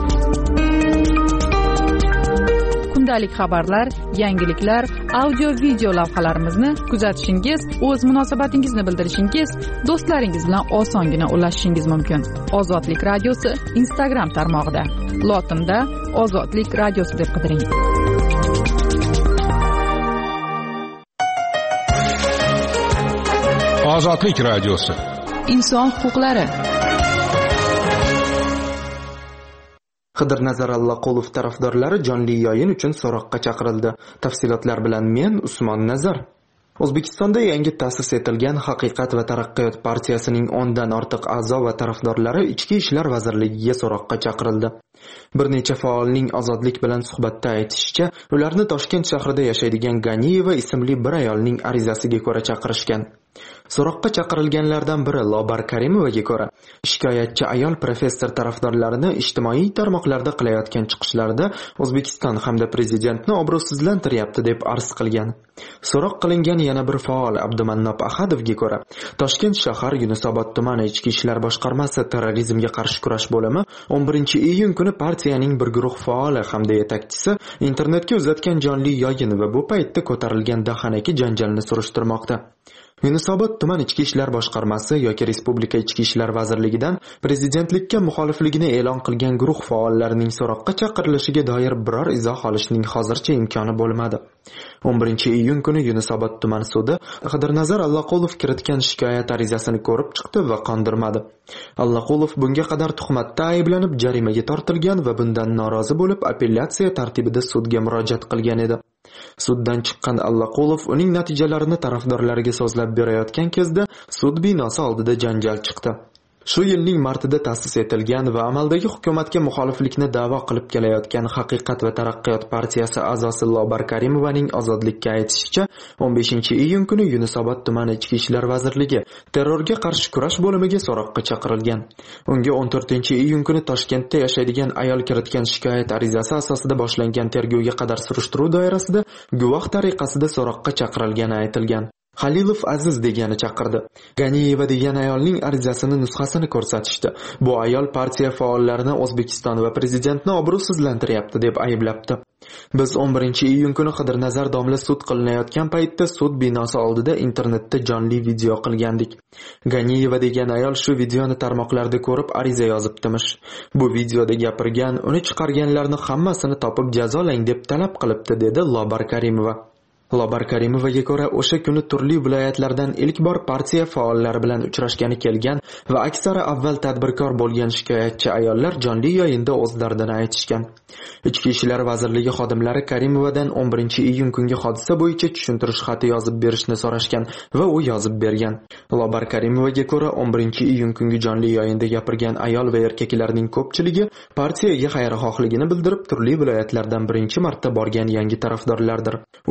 Kundalik xabarlar, yangiliklar, audio-video lavhalarimizni kuzatishingiz, o'z munosabatingizni bildirishingiz, do'stlaringiz bilan osongina ulashishingiz mumkin. Ozodlik radiosi Instagram tarmog'ida. Lotinda Ozodlik radiosi deb qidiring. Ozodlik radiosi. Inson huquqlari. Qidirnazar Allaqulov tarafdorlari jonli yo'yin uchun so'roqqa chaqirildi. Tafsilotlar bilan men Usmon Nazar. O'zbekistonda yangi ta'sis etilgan Haqiqat va taraqqiyot partiyasining 10 dan ortiq a'zo va tarafdorlari Ichki ishlar vazirligiga so'roqqa chaqirildi. Bir necha faolning Ozodlik bilan suhbatda aytishicha, ularni Toshkent shahrida yashaydigan Ganiyeva ismli bir ayolning arizasiga ko'ra chaqirishgan. So'roqqa chaqirilganlardan biri Lobar Karimovaga ko'ra, shikoyatchi ayol professor tarafdorlarini ijtimoiy tarmoqlarda qilayotgan chiqishlarida O'zbekiston hamda prezidentni obro'sizlantiryapti deb arz qilgan. So'roq qilingan yana bir faol Abdumannob Ahadovga ko'ra, Toshkent shahar Yunusobod tumani Ichki ishlar boshqarmasi terrorizmga qarshi kurash bo'limi 11-iyun kuni partiyaning bir guruh faoli hamda yetakchisi internetga uzatgan jonli yo'yin va bu paytda ko'tarilgan dahanaki janjalni surishtirmoqda. Yunusobod tuman Ichki ishlar boshqarmasi yoki Respublika Ichki ishlar vazirligidan prezidentlikka muxolifligini e'lon qilgan guruh faollarining so'roqqa chaqirilishiga doir biror izoh olishning hozircha imkoni bo'lmadi. 11-iyun kuni Yunusobod tuman sudi Qidirnazar Allaqulov kiritgan shikoyat arizasini ko'rib chiqdi va qondirmadi. Allaqulov bunga qadar tuhmatda ayblanib jarimaga tortilgan va bundan norozi bo'lib apellyatsiya tartibida sudga murojaat qilgan edi. Suddan chiqqan Allaqulov uning natijalarini tarafdorlariga so'zlab berayotgan kezda sud binosi oldida janjal chiqdi. Shu yilning martida ta'sis etilgan va amaldagi hukumatga muxoliflikni da'vo qilib kelayotgan Haqiqat va taraqqiyot partiyasi a'zosi Lobar Karimovaning Ozodlikka aytishicha, 15-iyun kuni Yunusobod tumani Ichki ishlar vazirligi terrorga qarshi kurash bo'limiga so'roqqa chaqirilgan. Unga 14-iyun kuni Toshkentda yashaydigan ayol kiritgan shikoyat arizasi asosida boshlangan tergovga qadar surishtiruv doirasida guvoh tariqasida so'roqqa chaqirilgani aytilgan. Halilov Aziz degani chaqirdi. Ganiyeva degan ayolning arizasini nusxasini ko'rsatishdi. Bu ayol partiya faollarini O'zbekiston va prezidentni obro'sizlantiryapti deb ayblabdi. Biz 11-iyun kuni Qidirnazar domla sud qilinayotgan paytda sud binosi oldida internetda jonli video qilgandik. Ganiyeva degan ayol shu videoni tarmoqlarda ko'rib ariza yozibdimish. Bu videoda gapirgan, uni chiqarganlarni hammasini topib jazolang deb talab qilibdi, dedi Lobar Karimova. Lobar Karimovaga ko'ra, o'sha kuni turli viloyatlardan ilk bor partiya faollari bilan uchrashgani kelgan va aksari avval tadbirkor bo'lgan shikoyatchi ayollar jonli yo'yinda o'z dardini aytishgan. Ichki ishlar vazirligi xodimlari Karimovadan 11-iyun kungi hodisa bo'yicha tushuntirish xati yozib berishni so'rashgan va u yozib bergan. Lobar Karimovaga ko'ra, 11-iyun kungi jonli yo'yinda gapirgan ayol va erkaklarning ko'pchiligi partiyaga xayrixohligini bildirib, turli viloyatlardan birinchi marta borgan yangi tarafdorlardir. O'sha yo'yin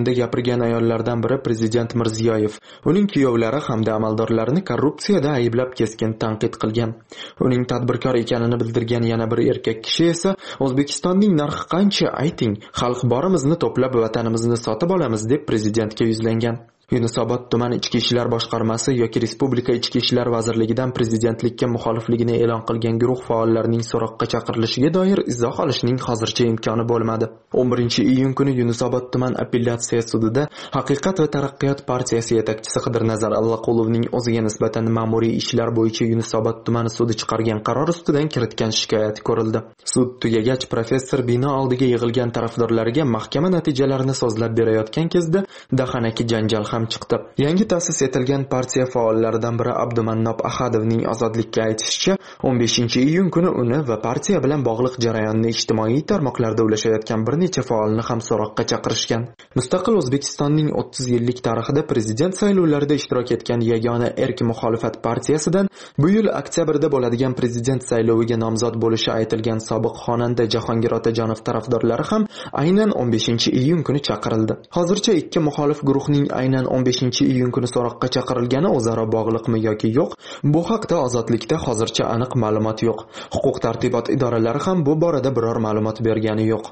andijonda gapirgan ayollardan biri prezident Mirziyoyev. Uning kuyovlari hamda amaldorlarini korrupsiyada ayblab keskin tanqid qilgan. Uning tadbirkor ekanini bildirgan yana bir erkak kishi esa O'zbekistonning narxi qancha ayting, xalq borimizni to'plab vatanimizni sotib olamiz deb prezidentga yuzlangan. Yunusobod tuman ichki ishlar boshqarmasi yoki Respublika ichki ishlar vazirligidan prezidentlikka muxolifligini e'lon qilgan guruh faollarining so'roqqa chaqirilishiga doir izoh olishning hozircha imkoni bo'lmadi. 11-iyun kuni Yunusobod tuman apellyatsiya sudida Haqiqat va taraqqiyot partiyasi yetakchisi Qidirnazar Allaqulovning o'ziga nisbatan ma'muriy ishlar bo'yicha Yunusobod tumani sudi chiqargan qaror ustidan kiritgan shikoyat ko'rildi. Sud tugagach professor bino oldiga yig'ilgan tarafdorlariga mahkama natijalarini so'zlab berayotgan kezda dahanaki janjal ham chiqdi. Yangi ta'sis etilgan partiya faollaridan biri Abdumannob Ahadovning ozodlikka aytishicha, 15-iyun kuni uni va partiya bilan bog'liq jarayonni ijtimoiy tarmoqlarda ulashayotgan bir necha faolni ham so'roqqa chaqirishgan. Mustaqil O'zbekistonning 30 yillik tarixida prezident saylovlarida ishtirok etgan yagona erk muxolifat partiyasidan bu yil oktyabrda bo'ladigan prezident sayloviga nomzod bo'lishi aytilgan sobiq xonanda Jahongir Otajonov tarafdorlari ham aynan 15-iyun kuni chaqirildi. Hozircha ikki muxolif guruhning aynan 15-iyun kuni so'roqqa chaqirilgani o'zaro bog'liqmi yoki yo'q, bu haqda Ozodlikda hozircha aniq ma'lumot yo'q. Huquq tartibot idoralari ham bu borada biror ma'lumot bergani yo'q.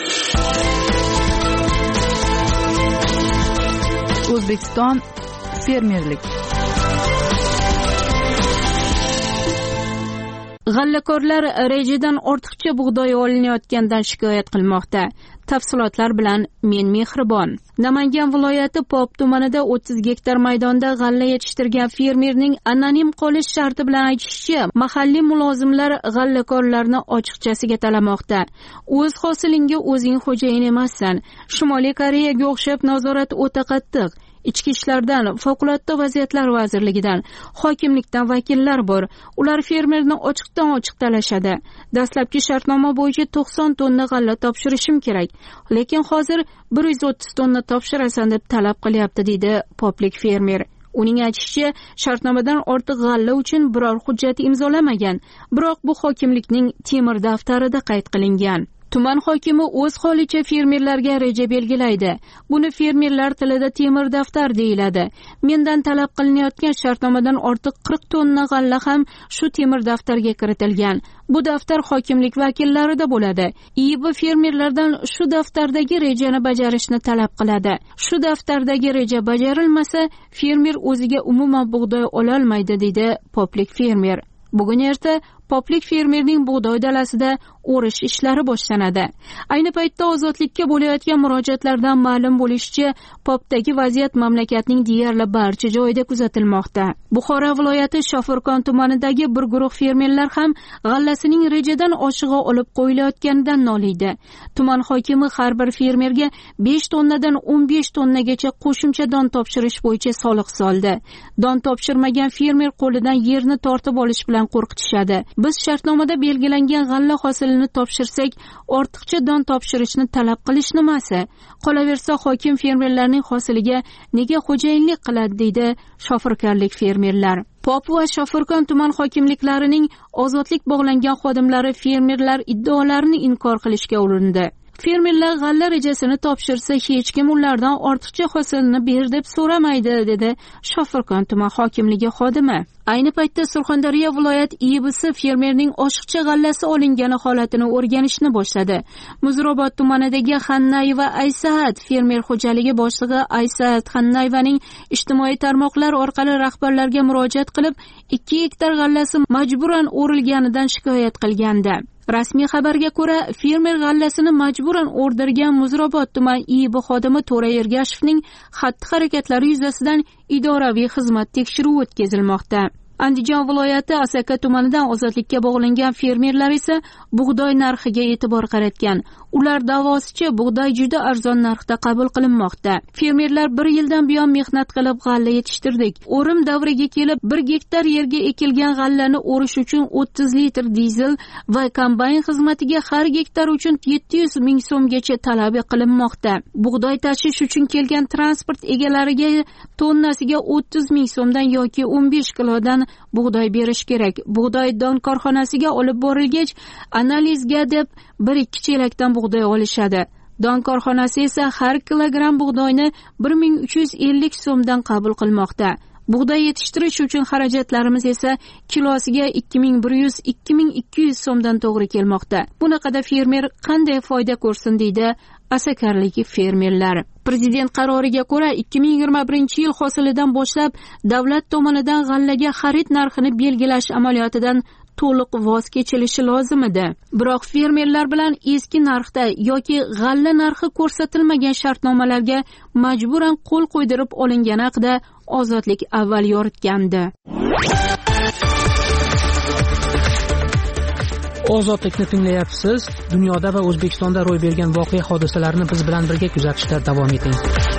O'zbekiston fermerlik. G'allakorlar rejadan ortiqcha bug'doy olinayotganidan shikoyat qilmoqda. Tafsilotlar bilan men Mehribon. Namangan viloyati Pop tumanida 30 gektar maydonda g'alla yetishtirgan fermerning anonim qolish sharti bilan aytishicha, mahalliy mulozimlar g'allakorlarni ochiqchasiga talamoqda. O'z hosilingga o'zing xo'jayin emassan. Shimoliy Koreyaga o'xshab nazorat o'ta qattiq. Ichki ishlardan, favqulodda vaziyatlar vazirligidan, hokimlikdan vakillar bor. Ular fermerni ochiqdan-ochiq talashadi. Dastlabki shartnoma bo'yicha 90 tonna g'alla topshirishim kerak, lekin hozir 130 tonna topshirasan deb talab qilyapti, deydi poplik fermer. Uning aytishicha, shartnomadan ortiq g'alla uchun biror hujjat imzolamagan, biroq bu hokimlikning temir daftarida qayd qilingan. Tuman hokimi o'z holicha fermerlarga reja belgilaydi. Buni fermerlar tilida temir daftar deyiladi. Mendan talab qilinayotgan shartnomadan ortiq 40 tonna g'alla ham shu temir daftarga kiritilgan. Bu daftar hokimlik vakillarida bo'ladi. IIB fermerlardan shu daftardagi rejani bajarishni talab qiladi. Shu daftardagi reja bajarilmasa, fermer o'ziga umuman bug'doy ola olmaydi, deydi poplik fermer. Bugun erta poplik fermerning bug'doy dalasida o'rish ishlari boshlanadi. Ayni paytda ozodlikka bo'layotgan murojaatlardan ma'lum bo'lishicha, popdagi vaziyat mamlakatning deyarli barcha joyida kuzatilmoqda. Buxoro viloyati Shofirkon tumanidagi bir guruh fermerlar ham g'allasining rejadan oshig'i olib qo'yilayotganidan noliydi. Tuman hokimi har bir fermerga 5 tonnadan 15 tonnagacha qo'shimcha don topshirish bo'yicha soliq soldi. Don topshirmagan fermer qo'lidan yerni tortib olish bilan qo'rqitishadi. Biz shartnomada belgilangan g'alla hosilini topshirsak, ortiqcha don topshirishni talab qilish nimasi? Qolaversa, hokim fermerlarning hosiliga nega xo'jayinlik qiladi, deydi shofirkorlik fermerlar. Pop va Shofirkon tuman hokimliklarining ozodlik bog'langan xodimlari fermerlar iddaolarini inkor qilishga urindi. Fermerlar g'alla rejasini topshirsa, hech kim ulardan ortiqcha hosilni ber deb so'ramaydi, dedi Shofirkon tuman hokimligi xodimi. Ayni paytda Surxondaryo viloyat IIBsi fermerning oshiqcha g'allasi olingani holatini o'rganishni boshladi. Muzrobod tumanidagi Xannayeva Aysaat fermer xo'jaligi boshlig'i Aysaat Xannayvaning ijtimoiy tarmoqlar orqali rahbarlarga murojaat qilib, 2 gektar g'allasi majburan o'rilganidan shikoyat qilgandi. Rasmiy xabarga ko'ra, fermer g'allasini majburan o'rdirgan Muzrobod tuman IIB xodimi To'ra Ergashevning xatti-harakatlari yuzasidan idoraviy xizmat tekshiruvi o'tkazilmoqda. Andijon viloyati Asaka tumanidan ozodlikka bog'langan fermerlar esa bug'doy narxiga e'tibor qaratgan. Ular davosicha bug'doy juda arzon narxda qabul qilinmoqda. Fermerlar 1 yildan buyon mehnat qilib g'alla yetishtirdik. O'rim davriga kelib 1 gektar yerga ekilgan g'allani o'rish uchun 30 litr dizel va kombayn xizmatiga har gektar uchun 700 ming so'mgacha talab qilinmoqda. Bug'doy tashish uchun kelgan transport egalariga tonnasiga 30 ming so'mdan yoki 15 kilodan bug'doy berish kerak. Bug'doy don korxonasiga olib borilgach, analizga deb 1-2 chelakdan bug'doy olishadi. Don korxonasi esa har kilogramm bug'doyni 1350 so'mdan qabul qilmoqda. Bug'doy yetishtirish uchun xarajatlarimiz esa kilosiga 2100-2200 so'mdan to'g'ri kelmoqda. Bunaqada fermer qanday foyda ko'rsin deydi asakarligi fermerlar. Prezident qaroriga ko'ra 2021-yil hosilidan boshlab davlat tomonidan g'allaga xarid narxini belgilash amaliyotidan to'liq voz kechilishi lozim edi. Biroq fermerlar bilan eski narxda yoki g'alla narxi ko'rsatilmagan shartnomalarga majburan qo'l qo'ydirib olingani haqida Ozodlik avval yoritgandi. Ozodlikni tinglayapsiz. Dunyoda va O'zbekistonda ro'y bergan voqea hodisalarni biz bilan birga kuzatishda davom eting.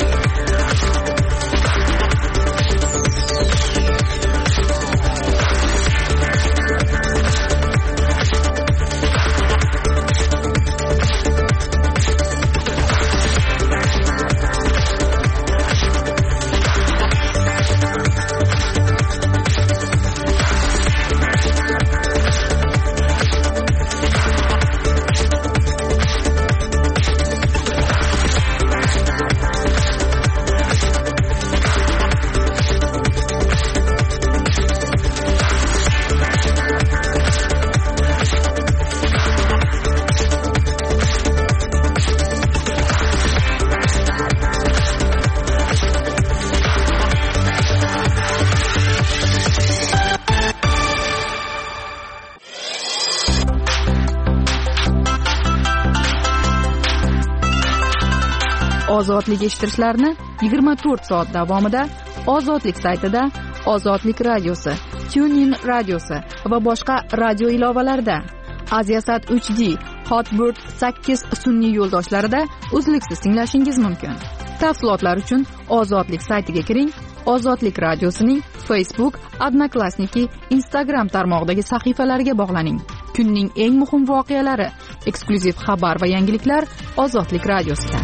Ozodlik eshittirishlarni 24 soat davomida Ozodlik saytida, Ozodlik radiosi, TuneIn radiosi va boshqa radio ilovalarida, Aziasat 3D, Hotbird 8 sun'iy yo'ldoshlarida uzluksiz tinglashingiz mumkin. Tafsilotlar uchun Ozodlik saytiga kiring. Ozodlik radiosining Facebook, Odnoklassniki, Instagram tarmog'idagi sahifalariga bog'laning. Kunning eng muhim voqealari, eksklyuziv xabar va yangiliklar Ozodlik radiosida.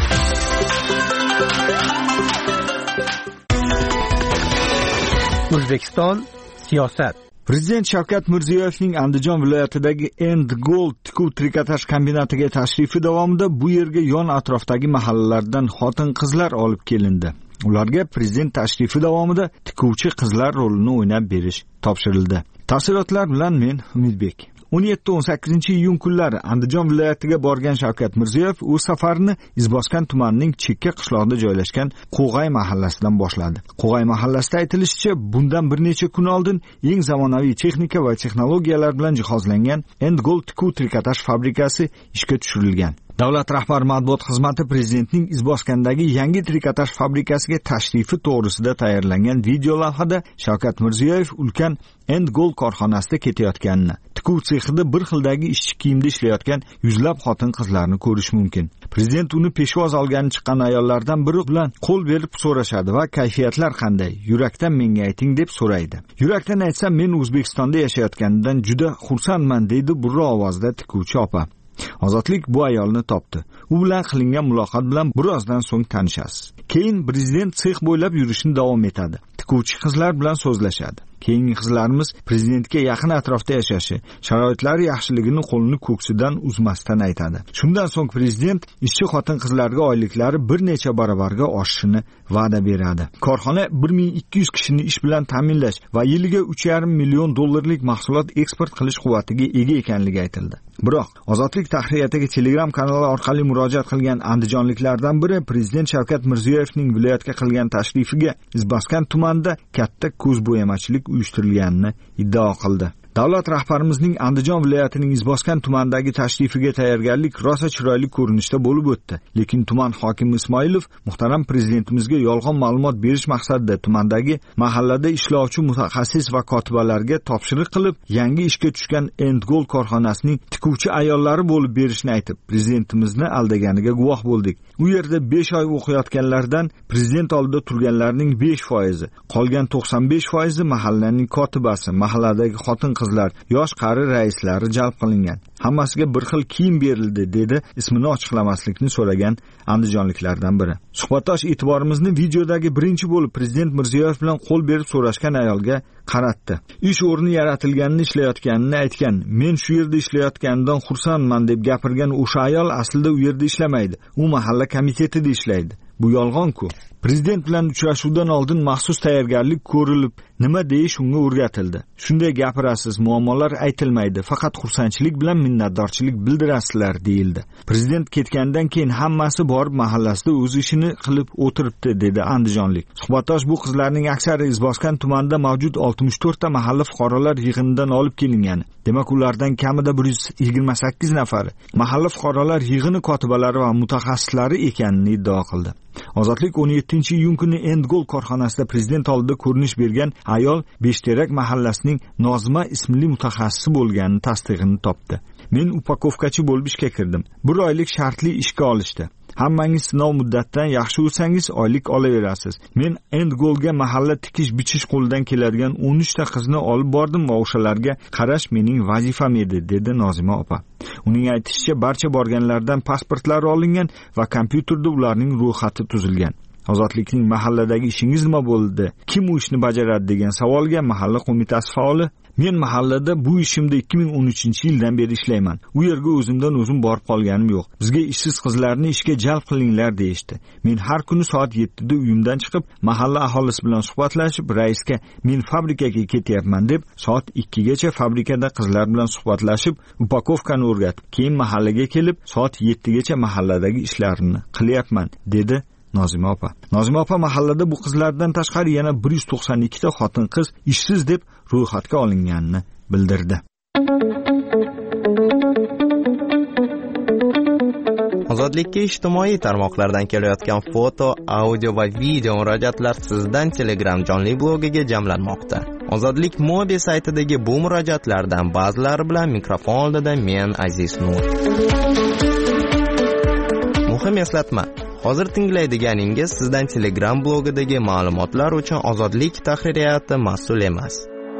O'zbekiston siyosat. Prezident Shavkat Mirziyoyevning Andijon viloyatidagi End Gold tikuv trikotaj kombinatiga tashrifi davomida bu yerga yon atrofdagi mahallalardan xotin-qizlar olib kelindi. Ularga prezident tashrifi davomida tikuvchi qizlar rolini o'ynab berish topshirildi. Tafsilotlar bilan men Umidbek. 17-18 iyun kunlari Andijon viloyatiga borgan Shavkat Mirziyoyev o'z safarini Izboskan tumanining chekka qishlog'ida joylashgan Qo'g'ay mahallasidan boshladi. Qo'g'ay mahallasida aytilishicha, bundan bir necha kun oldin eng zamonaviy texnika va texnologiyalar bilan jihozlangan End Gold tikuv trikotaj fabrikasi ishga tushirilgan. Davlat rahbari matbuot xizmati prezidentning Izboskandagi yangi trikotaj fabrikasiga tashrifi to'g'risida tayyorlangan video lavhada Shavkat Mirziyoyev ulkan End Gold korxonasida ketayotganini, tikuv sexida bir xildagi ishchi kiyimda ishlayotgan yuzlab xotin-qizlarni ko'rish mumkin. Prezident uni peshvoz olgani chiqqan ayollardan biri bilan qo'l berib so'rashadi va kayfiyatlar qanday? Yurakdan menga ayting deb so'raydi. Yurakdan aytsam, men O'zbekistonda yashayotganimdan juda xursandman deydi burra ovozda tikuvchi opa. Ozodlik bu ayolni topdi. U bilan qilingan muloqot bilan birozdan so'ng tanishasiz. Keyin prezident sex bo'ylab yurishni davom etadi. Tikuvchi qizlar bilan so'zlashadi. Keyingi qizlarimiz prezidentga yaqin atrofda yashashi, sharoitlari yaxshiligini qo'lini ko'ksidan uzmasdan aytadi. Shundan so'ng prezident ishchi xotin-qizlarga oyliklari bir necha barobarga oshishini va'da beradi. Korxona 1200 kishini ish bilan ta'minlash va yiliga 3,5 million dollarlik mahsulot eksport qilish quvvatiga ega ekanligi aytildi. Biroq Ozodlik tahririyatiga Telegram kanali orqali murojaat qilgan andijonliklardan biri prezident Shavkat Mirziyoyevning viloyatga qilgan tashrifiga Izboskan tumanida katta ko'zbo'yamachilik uyushtirilganini iddao qildi. Davlat rahbarimizning Andijon viloyatining Izboskan tumanidagi tashrifiga tayyorgarlik rosa chiroyli ko'rinishda bo'lib o'tdi. Lekin tuman hokimi Ismoilov muhtaram prezidentimizga yolg'on ma'lumot berish maqsadida tumandagi mahallada ishlovchi mutaxassis va kotibalarga topshiriq qilib, yangi ishga tushgan End Gold korxonasining tikuvchi ayollari bo'lib berishni aytib, prezidentimizni aldaganiga guvoh bo'ldik. U yerda 5 oy o'qiyotganlardan prezident oldida turganlarning 5%, qolgan 95% mahallaning kotibasi, mahalladagi xotin-qizlar qizlar, yosh qari raislari jalb qilingan. Hammasiga bir xil kiyim berildi, dedi ismini ochiqlamaslikni so'ragan andijonliklardan biri. Suhbatdosh e'tiborimizni videodagi birinchi bo'lib Prezident Mirziyoyev bilan qo'l berib so'rashgan ayolga qaratdi. Ish o'rni yaratilganini ishlayotganini aytgan. Men shu yerda ishlayotganidan xursandman deb gapirgan o'sha ayol aslida u yerda ishlamaydi. U mahalla komitetida ishlaydi. Bu yolg'on-ku. Prezident bilan uchrashuvdan oldin maxsus tayyorgarlik ko'rilib, nima deyish unga o'rgatildi. Shunday gapirasiz, muammolar aytilmaydi, faqat xursandchilik bilan minnatdorchilik bildirasizlar, deyildi. Prezident ketgandan keyin hammasi borib mahallasida o'z ishini qilib o'tiribdi, dedi andijonlik. Suhbatdosh bu qizlarning aksari Izboskan tumanida mavjud 64 ta mahalla fuqarolar yig'inidan olib kelingan. Demak, ulardan kamida 128 nafari mahalla fuqarolar yig'ini kotibalari va mutaxassislari ekanini iddao qildi. Ozodlik 17-iyun kuni Endgol korxonasida prezident oldida ko'rinish bergan ayol Beshterak mahallasining Nozima ismli mutaxassisi bo'lganini tasdig'ini topdi. Men upakovkachi bo'lib ishga kirdim. 1 oylik shartli ishga olishdi. Hammangiz sinov muddatidan yaxshi o'tsangiz oylik olaverasiz. Men Endgolga mahalla tikish bichish qo'lidan keladigan 13 ta qizni olib bordim va o'shalarga qarash mening vazifam edi, dedi Nozima opa. Uning aytishicha, barcha borganlardan pasportlari olingan va kompyuterda ularning ro'yxati tuzilgan. Ozodlikning mahalladagi ishingiz nima bo'ldi? Kim u ishni bajaradi degan savolga mahalla qo'mitasi faoli: men mahallada bu ishimda 2013-yildan beri ishlayman. U yerga o'zimdan o'zim borib qolganim yo'q. Bizga ishsiz qizlarni ishga jalb qilinglar deyishdi. Men har kuni soat 7 da uyimdan chiqib, mahalla aholisi bilan suhbatlashib, raisga men fabrikaga ketyapman deb, soat 2 gacha fabrikada qizlar bilan suhbatlashib, upakovkani o'rgatib, keyin mahallaga kelib, soat 7 gacha mahalladagi ishlarimni qilyapman, dedi Nozima opa. Nozima opa mahallada bu qizlardan tashqari yana 192 ta xotin-qiz ishsiz deb ro'yxatga olinganini bildirdi. Ozodlikka ijtimoiy tarmoqlardan kelayotgan foto, audio va video murojaatlar sizdan Telegram jonli blogiga jamlanmoqda. Ozodlik Mobi saytidagi bu murojaatlardan ba'zilari bilan mikrofon oldida men Aziz Nur. Muhim eslatma: hozir tinglaydiganingiz sizdan Telegram blogidagi ma'lumotlar uchun Ozodlik tahririyati mas'ul emas.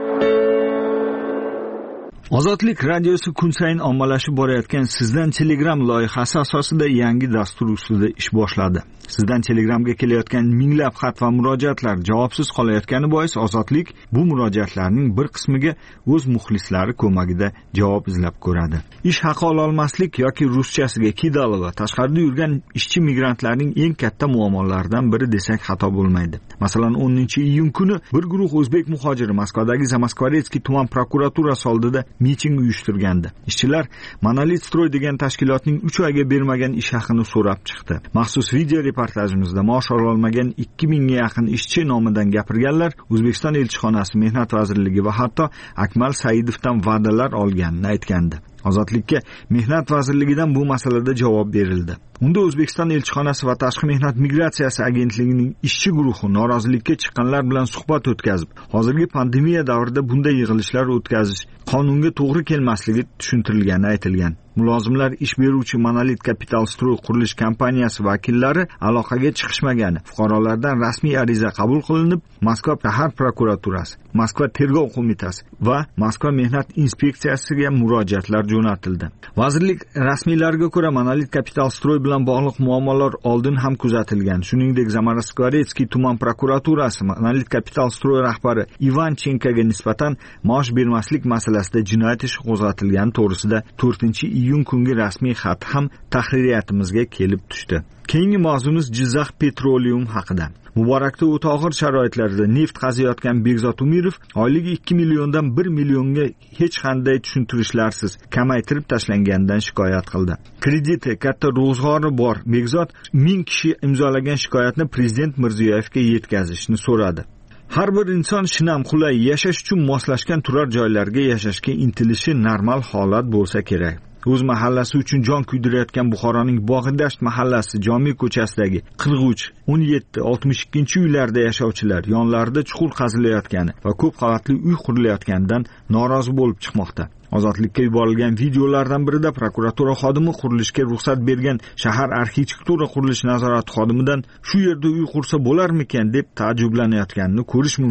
Ozodlik radiosi kun sayin ommalashib borayotgan Sizdan Telegram loyihasi asosida yangi dastur ustida ish boshladi. Sizdan Telegramga kelayotgan minglab xat va murojaatlar javobsiz qolayotgani bois Ozodlik bu murojaatlarning bir qismiga o'z muxlislari ko'magida javob izlab ko'radi. Ish haqi ola olmaslik yoki ruschasiga kidalova tashqarida yurgan ishchi migrantlarning eng katta muammolaridan biri desak xato bo'lmaydi. Masalan, 10-iyun kuni bir guruh o'zbek muhojiri Moskvadagi Zamoskvoretskiy tuman prokuraturasi oldida miting uyushtirgandi. Ishchilar Monolit Stroy degan tashkilotning 3 oyga bermagan ish haqini so'rab chiqdi. Maxsus video reportajimizda maosh ola olmagan 2000 ga yaqin ishchi nomidan gapirganlar O'zbekiston elchixonasi, Mehnat vazirligi va hatto Akmal Saidovdan va'dalar olganini aytgandi. Ozodlikka Mehnat vazirligidan bu masalada javob berildi. Unda O'zbekiston elchixonasi va Tashqi mehnat migratsiyasi agentligining ishchi guruhi norozilikka chiqqanlar bilan suhbat o'tkazib, hozirgi pandemiya davrida bunday yig'ilishlar o'tkazish qonunga to'g'ri kelmasligi tushuntirilgani aytilgan. Mulozimlar ish beruvchi Monolit Capital Stroy qurilish kompaniyasi vakillari aloqaga chiqishmagani, fuqarolardan rasmiy ariza qabul qilinib, Moskva shahar prokuraturasi, Moskva tergov qo'mitasi va Moskva mehnat inspeksiyasiga murojaatlar jo'natildi. Vazirlik rasmiylariga ko'ra, Monolit Capital Stroy bilan bog'liq muammolar oldin ham kuzatilgan. Shuningdek, Zamoskvoretskiy tuman prokuraturasi Monolit Capital Stroy rahbari Ivanchenkoga nisbatan maosh bermaslik masalasida jinoyat ishi qo'zg'atilgani to'g'risida 4-iyun kungi rasmiy xat ham tahririyatimizga kelib tushdi. Keyingi mavzumiz Jizzax Petroleum haqida. Muborakda o'ta og'ir sharoitlarda neft qaziyotgan Bekzod Umirov oyligi 2 milliondan 1 millionga hech qanday tushuntirishlarsiz kamaytirib tashlanganidan shikoyat qildi. Krediti, katta ro'zg'ori bor Bekzod 1000 kishi imzolagan shikoyatni Prezident Mirziyoyevga yetkazishni so'radi. Har bir inson shinam, qulay yashash uchun moslashgan turar joylarga yashashga intilishi normal holat bo'lsa kerak. O'z mahallasi uchun jon kuydirayotgan Buxoroning Bog'idasht mahallasi Jomiy ko'chasidagi 43, 17, 62-uylarda yashovchilar yonlarida chuqur qazilayotgani va ko'p qavatli uy qurilayotganidan norozi bo'lib chiqmoqda. Ozodlikka yuborilgan videolardan birida prokuratura xodimi qurilishga ruxsat bergan shahar arxitektura qurilish nazorati xodimidan shu yerda uy qursa bo'larmikan deb taajjublanayotganini ko'rish mumkin.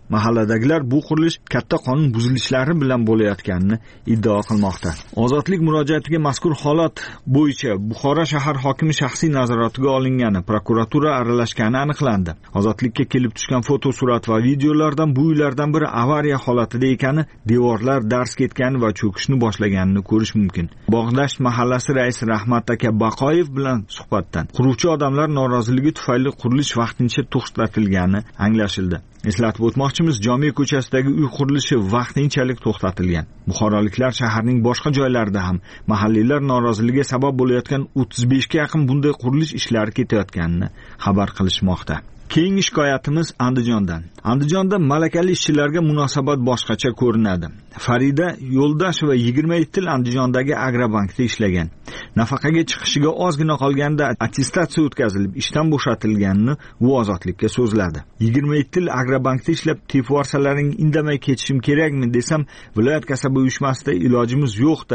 Mahalladagilar bu qurilish katta qonun buzilishlari bilan bo'layotganini iddao qilmoqda. Ozodlik murojaatiga mazkur holat bo'yicha Buxoro shahar hokimi shaxsiy nazoratiga olingani, prokuratura aralashgani aniqlandi. Ozodlikka kelib tushgan fotosurat va videolardan bu uylardan biri avariya holatida ekani, devorlar dars ketgani va cho'kishni boshlaganini ko'rish mumkin. Bog'dasht mahallasi raisi Rahmat aka Baqoyev bilan suhbatdan quruvchi odamlar noroziligi tufayli qurilish vaqtincha to'xtatilgani anglashildi. Eslatib o'tmoqchimiz, Jome ko'chasidagi uy qurilishi vaqtinchalik to'xtatilgan. Buxoroliklar shaharning boshqa joylarida ham mahalliylar noroziligiga sabab bo'layotgan 35 ga yaqin bunday qurilish ishlari ketayotganini xabar qilishmoqda. Keyingi shikoyatimiz Andijondan. Andijonda malakali ishchilarga munosabat boshqacha ko'rinadi. Farida Yo'ldasheva 27 yil Andijondagi Agrobankda ishlagan. Nafaqaga chiqishiga ozgina qolganda attestatsiya o'tkazilib, ishdan bo'shatilganini u ozodlikka so'zladi. 27 yil Agrobankda ishlab, teparsalaring indamay ketishim kerakmi desam, viloyat kasaba uyushmasida ilojimiz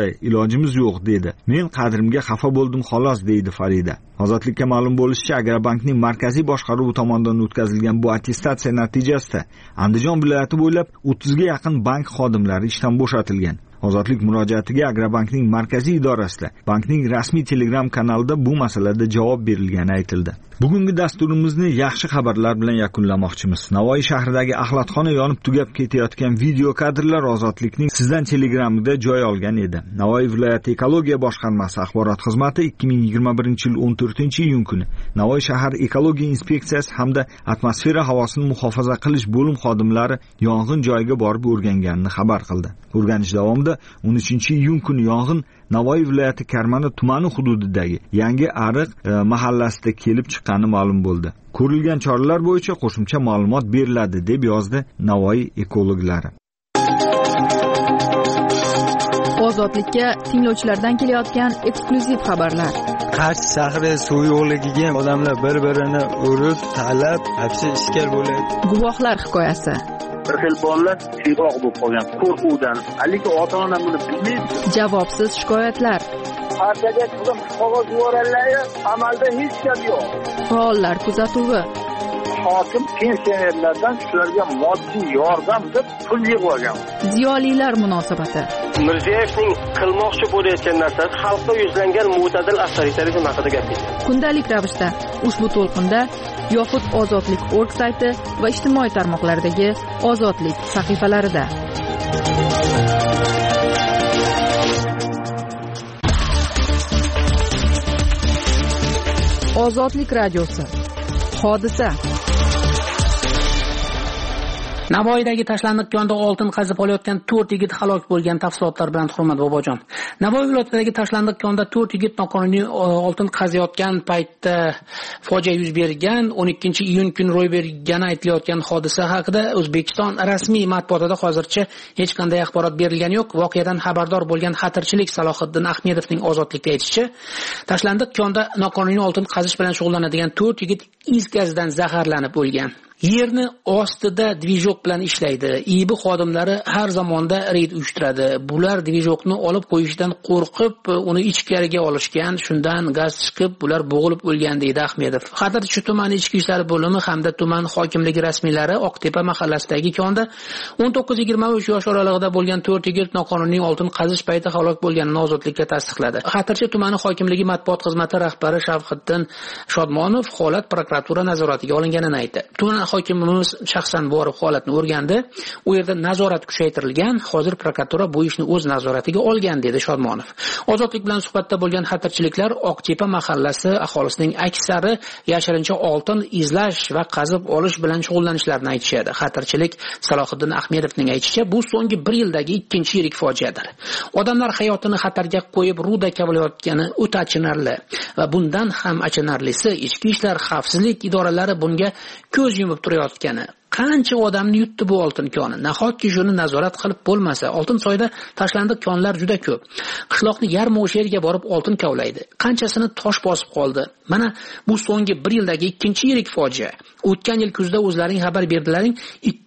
yo'q dedi. Men qadrimga xafa bo'ldim xolos deydi Farida. Ozodlikka ma'lum bo'lishicha, Agrobankning markaziy boshqaruvi tomonidan o'tkazilgan bu attestatsiya natijasida Andijon viloyati bo'ylab 30 ga yaqin bank xodimlari ishdan bo'shatilgan. Ozodlik murojaatiga Agrobankning markaziy idorasida, bankning rasmiy Telegram kanalida bu masalada javob berilgani aytildi. Bugungi dasturimizni yaxshi xabarlar bilan yakunlamoqchimiz. Navoiy shahridagi axlatxona yonib tugab ketayotgan video kadrlar Ozodlikning sizdan Telegramida joy olgan edi. Navoiy viloyati ekologiya boshqarmasi axborot xizmati 2021-yil 14-iyun kuni Navoiy shahar ekologiya inspeksiyasi hamda atmosfera havosini muhofaza qilish bo'lim xodimlari yong'in joyiga borib o'rganganini xabar qildi. O'rganish davomida 13-iyun kuni yong'in Navoiy viloyati Karmana tumani hududidagi Yangi Ariq mahallasida kelib chiqqani ma'lum bo'ldi. Ko'rilgan choralar bo'yicha qo'shimcha ma'lumot beriladi deb yozdi Navoiy ekologlari. Ozodlikka tinglovchilardan kelayotgan eksklyuziv xabarlar. Qarshi shahri suv yo'qligiga odamlar bir-birini urib, talab, hapsi ishkal bo'ladi. Guvohlar hikoyasi. Bir xil bolalar siyroq bo'lib qolgan qo'rquvdan. Haligi ota-ona buni bilmaydi. Javobsiz shikoyatlar. Partiyaga qizim qog'oz yuborganlar, amalda hech gap yo'q. Faollar kuzatuvi. Hokim pensionerlardan shularga moddiy yordam deb pul yig'ib olgan. Ziyolilar munosabati. Mirziyoyevning qilmoqchi bo'layotgan narsasi xalqqa yuzlangan mo'tadil avtoritarizm haqida gapirdi. Kundalik ravishda ushbu to'lqinda yoxud ozodlik.org sayti va ijtimoiy tarmoqlardagi Ozodlik sahifalarida. Ozodlik radiosi. Hodisa. Navoiydagi tashlandiq konda oltin qazib olayotgan 4 yigit halok bo'lgan tafsilotlar bilan Hurmat bobojon. Navoiy viloyatidagi tashlandiq konda 4 yigit noqonuniy oltin qaziyotgan paytda fojia yuz bergan. 12-iyun kuni ro'y bergani aytilayotgan hodisa haqida O'zbekiston rasmiy matbuotida hozircha hech qanday axborot berilgani yo'q. Voqeadan xabardor bo'lgan xatirchilik Salohiddin Ahmedovning Ozodlikda aytishicha, tashlandiq konda noqonuniy oltin qazish bilan shug'ullanadigan 4 yigit is gazidan zaharlanib o'lgan. Yerni ostida dvijok bilan ishlaydi. IB xodimlari har zamonda reyd uyushtiradi. Bular dvijokni olib qo'yishdan qo'rqib, uni ichkariga olishgan. Shundan gaz chiqib, bular bo'g'ilib o'lgan deydi Ahmedov. Xatirchi tumani ichki ishlar bo'limi hamda tuman hokimligi rasmiylari Oqtepa mahallasidagi konda 19-23 yosh oralig'ida bo'lgan 4 yigit noqonuniy oltin qazish payti halok bo'lganini Ozodlikka tasdiqladi. Xatirchi tumani hokimligi matbuot xizmati rahbari Shavhiddin Shodmonov holat prokuratura nazoratiga olinganini aytdi. Tuman hokimimiz shaxsan borib holatni o'rgandi. U yerda nazorat kuchaytirilgan. Hozir prokuratura bu ishni o'z nazoratiga olgan dedi Shodmonov. Ozodlik bilan suhbatda bo'lgan xatirchiliklar Oqtepa mahallasi aholisining aksari yashirincha oltin izlash va qazib olish bilan shug'ullanishlarini aytishadi. Xatirchilik Salohiddin Ahmedovning aytishicha, bu so'nggi 1 yildagi ikkinchi yirik fojiadir. Odamlar hayotini xatarga qo'yib ruda kavlayotgani o'ta achinarli va bundan ham achinarlisi ichki ishlar xavfsizlik idoralari bunga ko'z yumib turayotgani. Qancha odamni yutdi bu oltin koni? Nahotki shuni nazorat qilib bo'lmasa? Oltinsoyda tashlandiq konlar juda ko'p. Qishloqni yarmi o'sha yerga borib oltin kavlaydi. Qanchasini tosh bosib qoldi. Mana bu so'nggi 1 yildagi ikkinchi yirik fojia. O'tgan yil kuzda o'zlaring xabar berdilaring,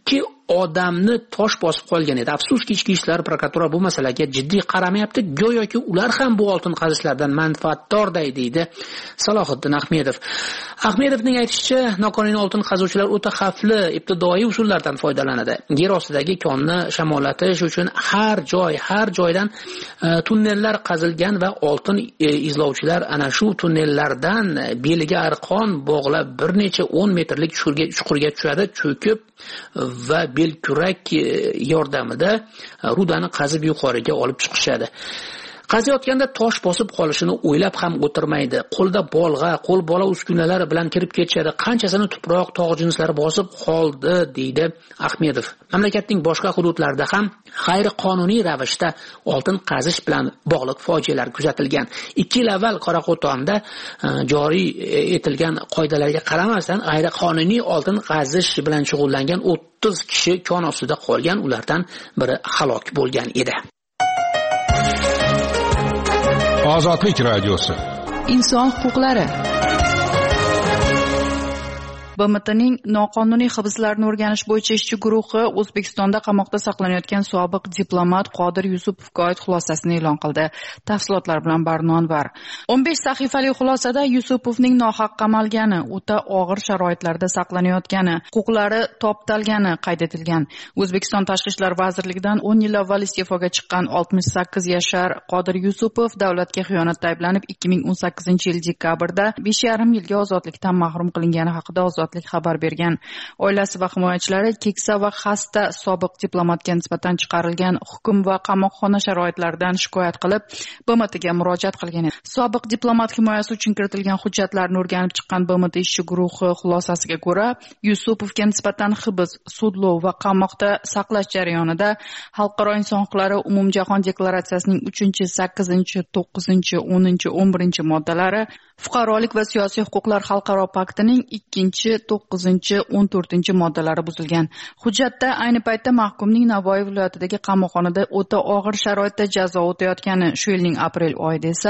2 odamni tosh bosib qolgan edi. Afsuski ichki ishlar prokuratura bu masalaga jiddiy qaramayapti. Go'yoki ular ham bu oltin qazishlardan manfaatdorday deydi Salohiddin Ahmedov. Ahmedovning aytishicha, noqonuniy oltin qazuvchilar o'ta xavfli ibtidoiy usullardan foydalanadi. Yer ostidagi konni shamollatish uchun har joydan tunnellar qazilgan va oltin izlovchilar ana shu tunnellardan beliga arqon bog'lab bir necha 10 metrlik chuqurga tushadi, cho'kib va belkurak yordamida rudani qazib yuqoriga olib chiqishadi. Qaziyotganda tosh bosib qolishini o'ylab ham o'tirmaydi. Qo'lda bolg'a, qo'l bola uskunalar bilan kirib ketishadi. Qanchasini tuproq, tog' jinslari bosib qoldi, deydi Ahmedov. Mamlakatning boshqa hududlarida ham g'ayriqonuniy ravishda oltin qazish bilan bog'liq fojialar kuzatilgan. 2 yil avval Qoraqo'tonda joriy etilgan qoidalarga qaramasdan g'ayriqonuniy oltin qazish bilan shug'ullangan 30 kishi kon ostida qolgan, ulardan biri halok bo'lgan edi. Ozodlik radiosi. Inson huquqlari. BMTning noqonuniy hibslarni o'rganish bo'yicha ishchi guruhi O'zbekistonda qamoqda saqlanayotgan sobiq diplomat Qodir Yusupovga oid xulosasini e'lon qildi. Tafsilotlar bilan Barno Anvar. 15 sahifali xulosada Yusupovning nohaq qamalgani, o'ta og'ir sharoitlarda saqlanayotgani, huquqlari toptalgani qayd etilgan. O'zbekiston Tashqi ishlar vazirligidan 10 yil avval iste'foga chiqqan 68 yashar Qodir Yusupov davlatga xiyonatda ayblanib 2018-yil dekabrda 5,5 yilga ozodlikdan mahrum qilingani haqida xabar bergan. Oilasi va himoyachilari keksa va xasta sobiq diplomatga nisbatan chiqarilgan hukm va qamoqxona sharoitlaridan shikoyat qilib, BMTga murojaat qilgan edi. Sobiq diplomat himoyasi uchun kiritilgan hujjatlarni o'rganib chiqqan BMT ishchi guruhi xulosasiga ko'ra, Yusupovga nisbatan hibs, sudlov va qamoqda saqlash jarayonida Xalqaro inson huquqlari umumjahon deklaratsiyasining 3, 8, 9, 10, 11 moddalari, fuqarolik va siyosiy huquqlar xalqaro paktining 2, 9, 14 moddalari buzilgan. Hujjatda ayni paytda mahkumning Navoiy viloyatidagi qamoqxonada o'ta og'ir sharoitda jazo o'tayotgani, shu yilning aprel oyida esa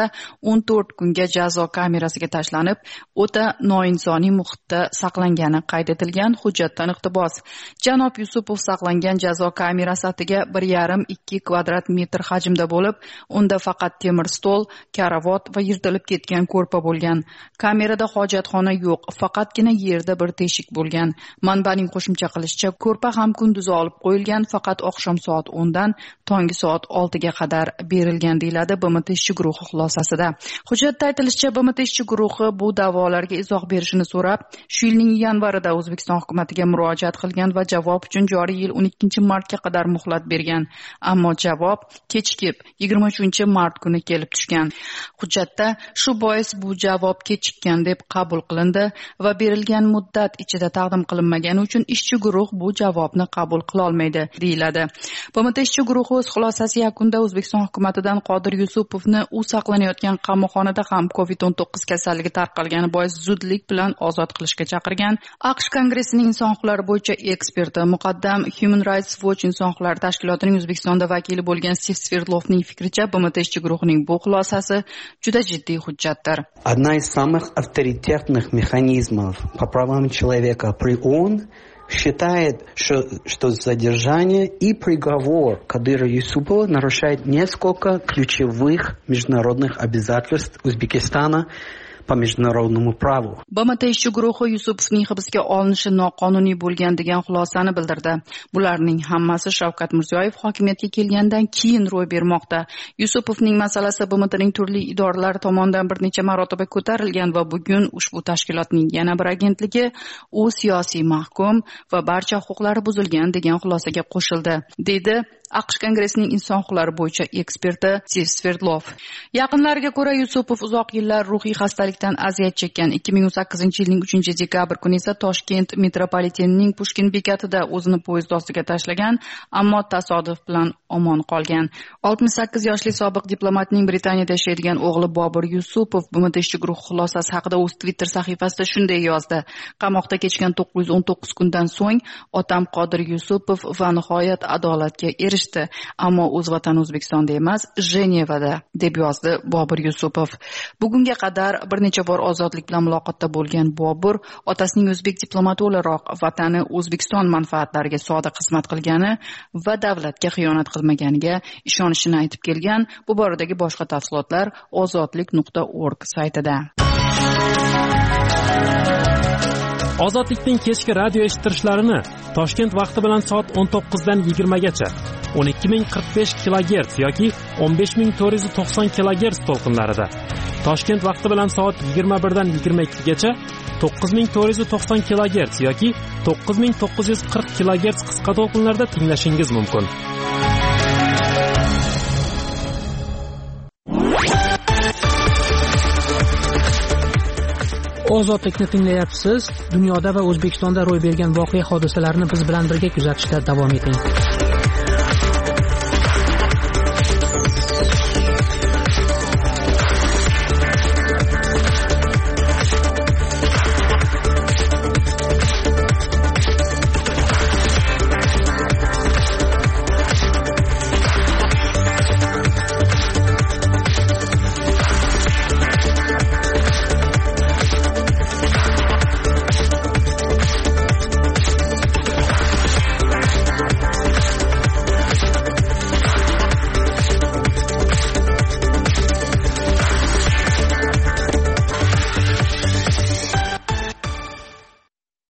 14 kunga jazo kamerasiga tashlanib, o'ta noinsoniy muhitda saqlangani qayd etilgan. Hujjatdan iqtibos: Janob Yusupov saqlangan jazo kamerasi atiga 1,5-2 kvadrat metr hajmda bo'lib, unda faqat temir stol, karavot va yirtilib ketgan ko'rpa bo'lgan. Kamerada hojatxona yo'q, faqatgina yerda bir teshik bo'lgan. Manbaning qo'shimcha qilishicha, ko'rpa ham kunduzi olib qo'yilgan, faqat oqshom soat 10 dan tongi soat 6 ga qadar berilgan, deyiladi BMT ishchi guruhi xulosasida. Hujjatda aytilishicha, BMT ishchi guruhi bu da'volarga izoh berishini so'rab, shu yilning yanvarida O'zbekiston hukumatiga murojaat qilgan va javob uchun joriy yil 12-martga qadar muhlat bergan. Ammo javob kechikib 23-mart kuni kelib tushgan. Hujjatda shu bois bu javob kechikkan deb qabul qilindi va berilgan muddat ichida taqdim qilinmagani uchun ishchi guruh bu javobni qabul qila olmaydi, deyiladi. BMT ishchi guruhi o'z xulosasi yakunida O'zbekiston hukumatidan Qodir Yusupovni u saqlanayotgan qamoqxonada ham COVID-19 kasalligi tarqalgani bois zudlik bilan ozod qilishga chaqirgan. AQSh Kongressining inson huquqlari bo'yicha eksperti, muqaddam Human Rights Watch inson huquqlari tashkilotining O'zbekistonda vakili bo'lgan Steve Sverdlovning fikricha, BMT ishchi guruhining bu xulosasi juda jiddiy hujjatdir. Одна из самых авторитетных механизмов по правам человека при ООН считает, что задержание и приговор Кадыра Юсупова нарушает несколько ключевых международных обязательств Узбекистана по международному праву. BMT ishchi guruhi Yusupovning hibsga olinishi noqonuniy bo'lgan degan xulosani bildirdi. Bularning hammasi Shavkat Mirziyoyev hokimiyatga kelgandan keyin ro'y bermoqda. Yusupovning masalasi BMTning turli idoralari tomonidan bir necha marotaba ko'tarilgan va bugun ushbu tashkilotning yana bir agentligi u siyosiy mahkum va barcha huquqlari buzilgan degan xulosaga qo'shildi, dedi AQSh Kongressining inson huquqlari bo'yicha eksperti Steve Sverdlov. Yaqinlariga ko'ra, Yusupov uzoq yillar ruhiy xastalikdan aziyat chekkan. 2018-yilning 3-dekabr kuni esa Toshkent metropolitenining Pushkin bekatida o'zini poyezd ostiga tashlagan, ammo tasodif bilan omon qolgan. 68 yoshli sobiq diplomatning Britaniyada yashaydigan o'g'li Bobur Yusupov BMT ishchi guruhi xulosasi haqida o'z Twitter sahifasida shunday yozdi: Qamoqda kechgan 919 kundan so'ng otam Qodir Yusupov va nihoyat adolatga erishdi. kelishdi, ammo o'z vatani O'zbekistonda emas, Jenevada, deb yozdi Bobur Yusupov. Bugunga qadar bir necha bor ozodlik bilan muloqotda bo'lgan Bobur otasining o'zbek diplomati o'laroq vatani O'zbekiston manfaatlariga sodiq xizmat qilgani va davlatga xiyonat qilmaganiga ishonishini aytib kelgan. Bu boradagi boshqa tafsilotlar ozodlik.org saytida. Ozodlikning kechki radio eshittirishlarini Toshkent vaqti bilan soat 19 dan 20 gacha 12045 kHz yoki 15490 kHz to'lqinlarida, Toshkent vaqti bilan soat 21 dan 22 gacha 9490 kHz yoki 9940 kHz qisqa to'lqinlarda tinglashingiz mumkin. Ozodlikni tinglayapsiz. Dunyoda va O'zbekistonda ro'y bergan voqea hodisalarni biz bilan birga kuzatishda davom eting.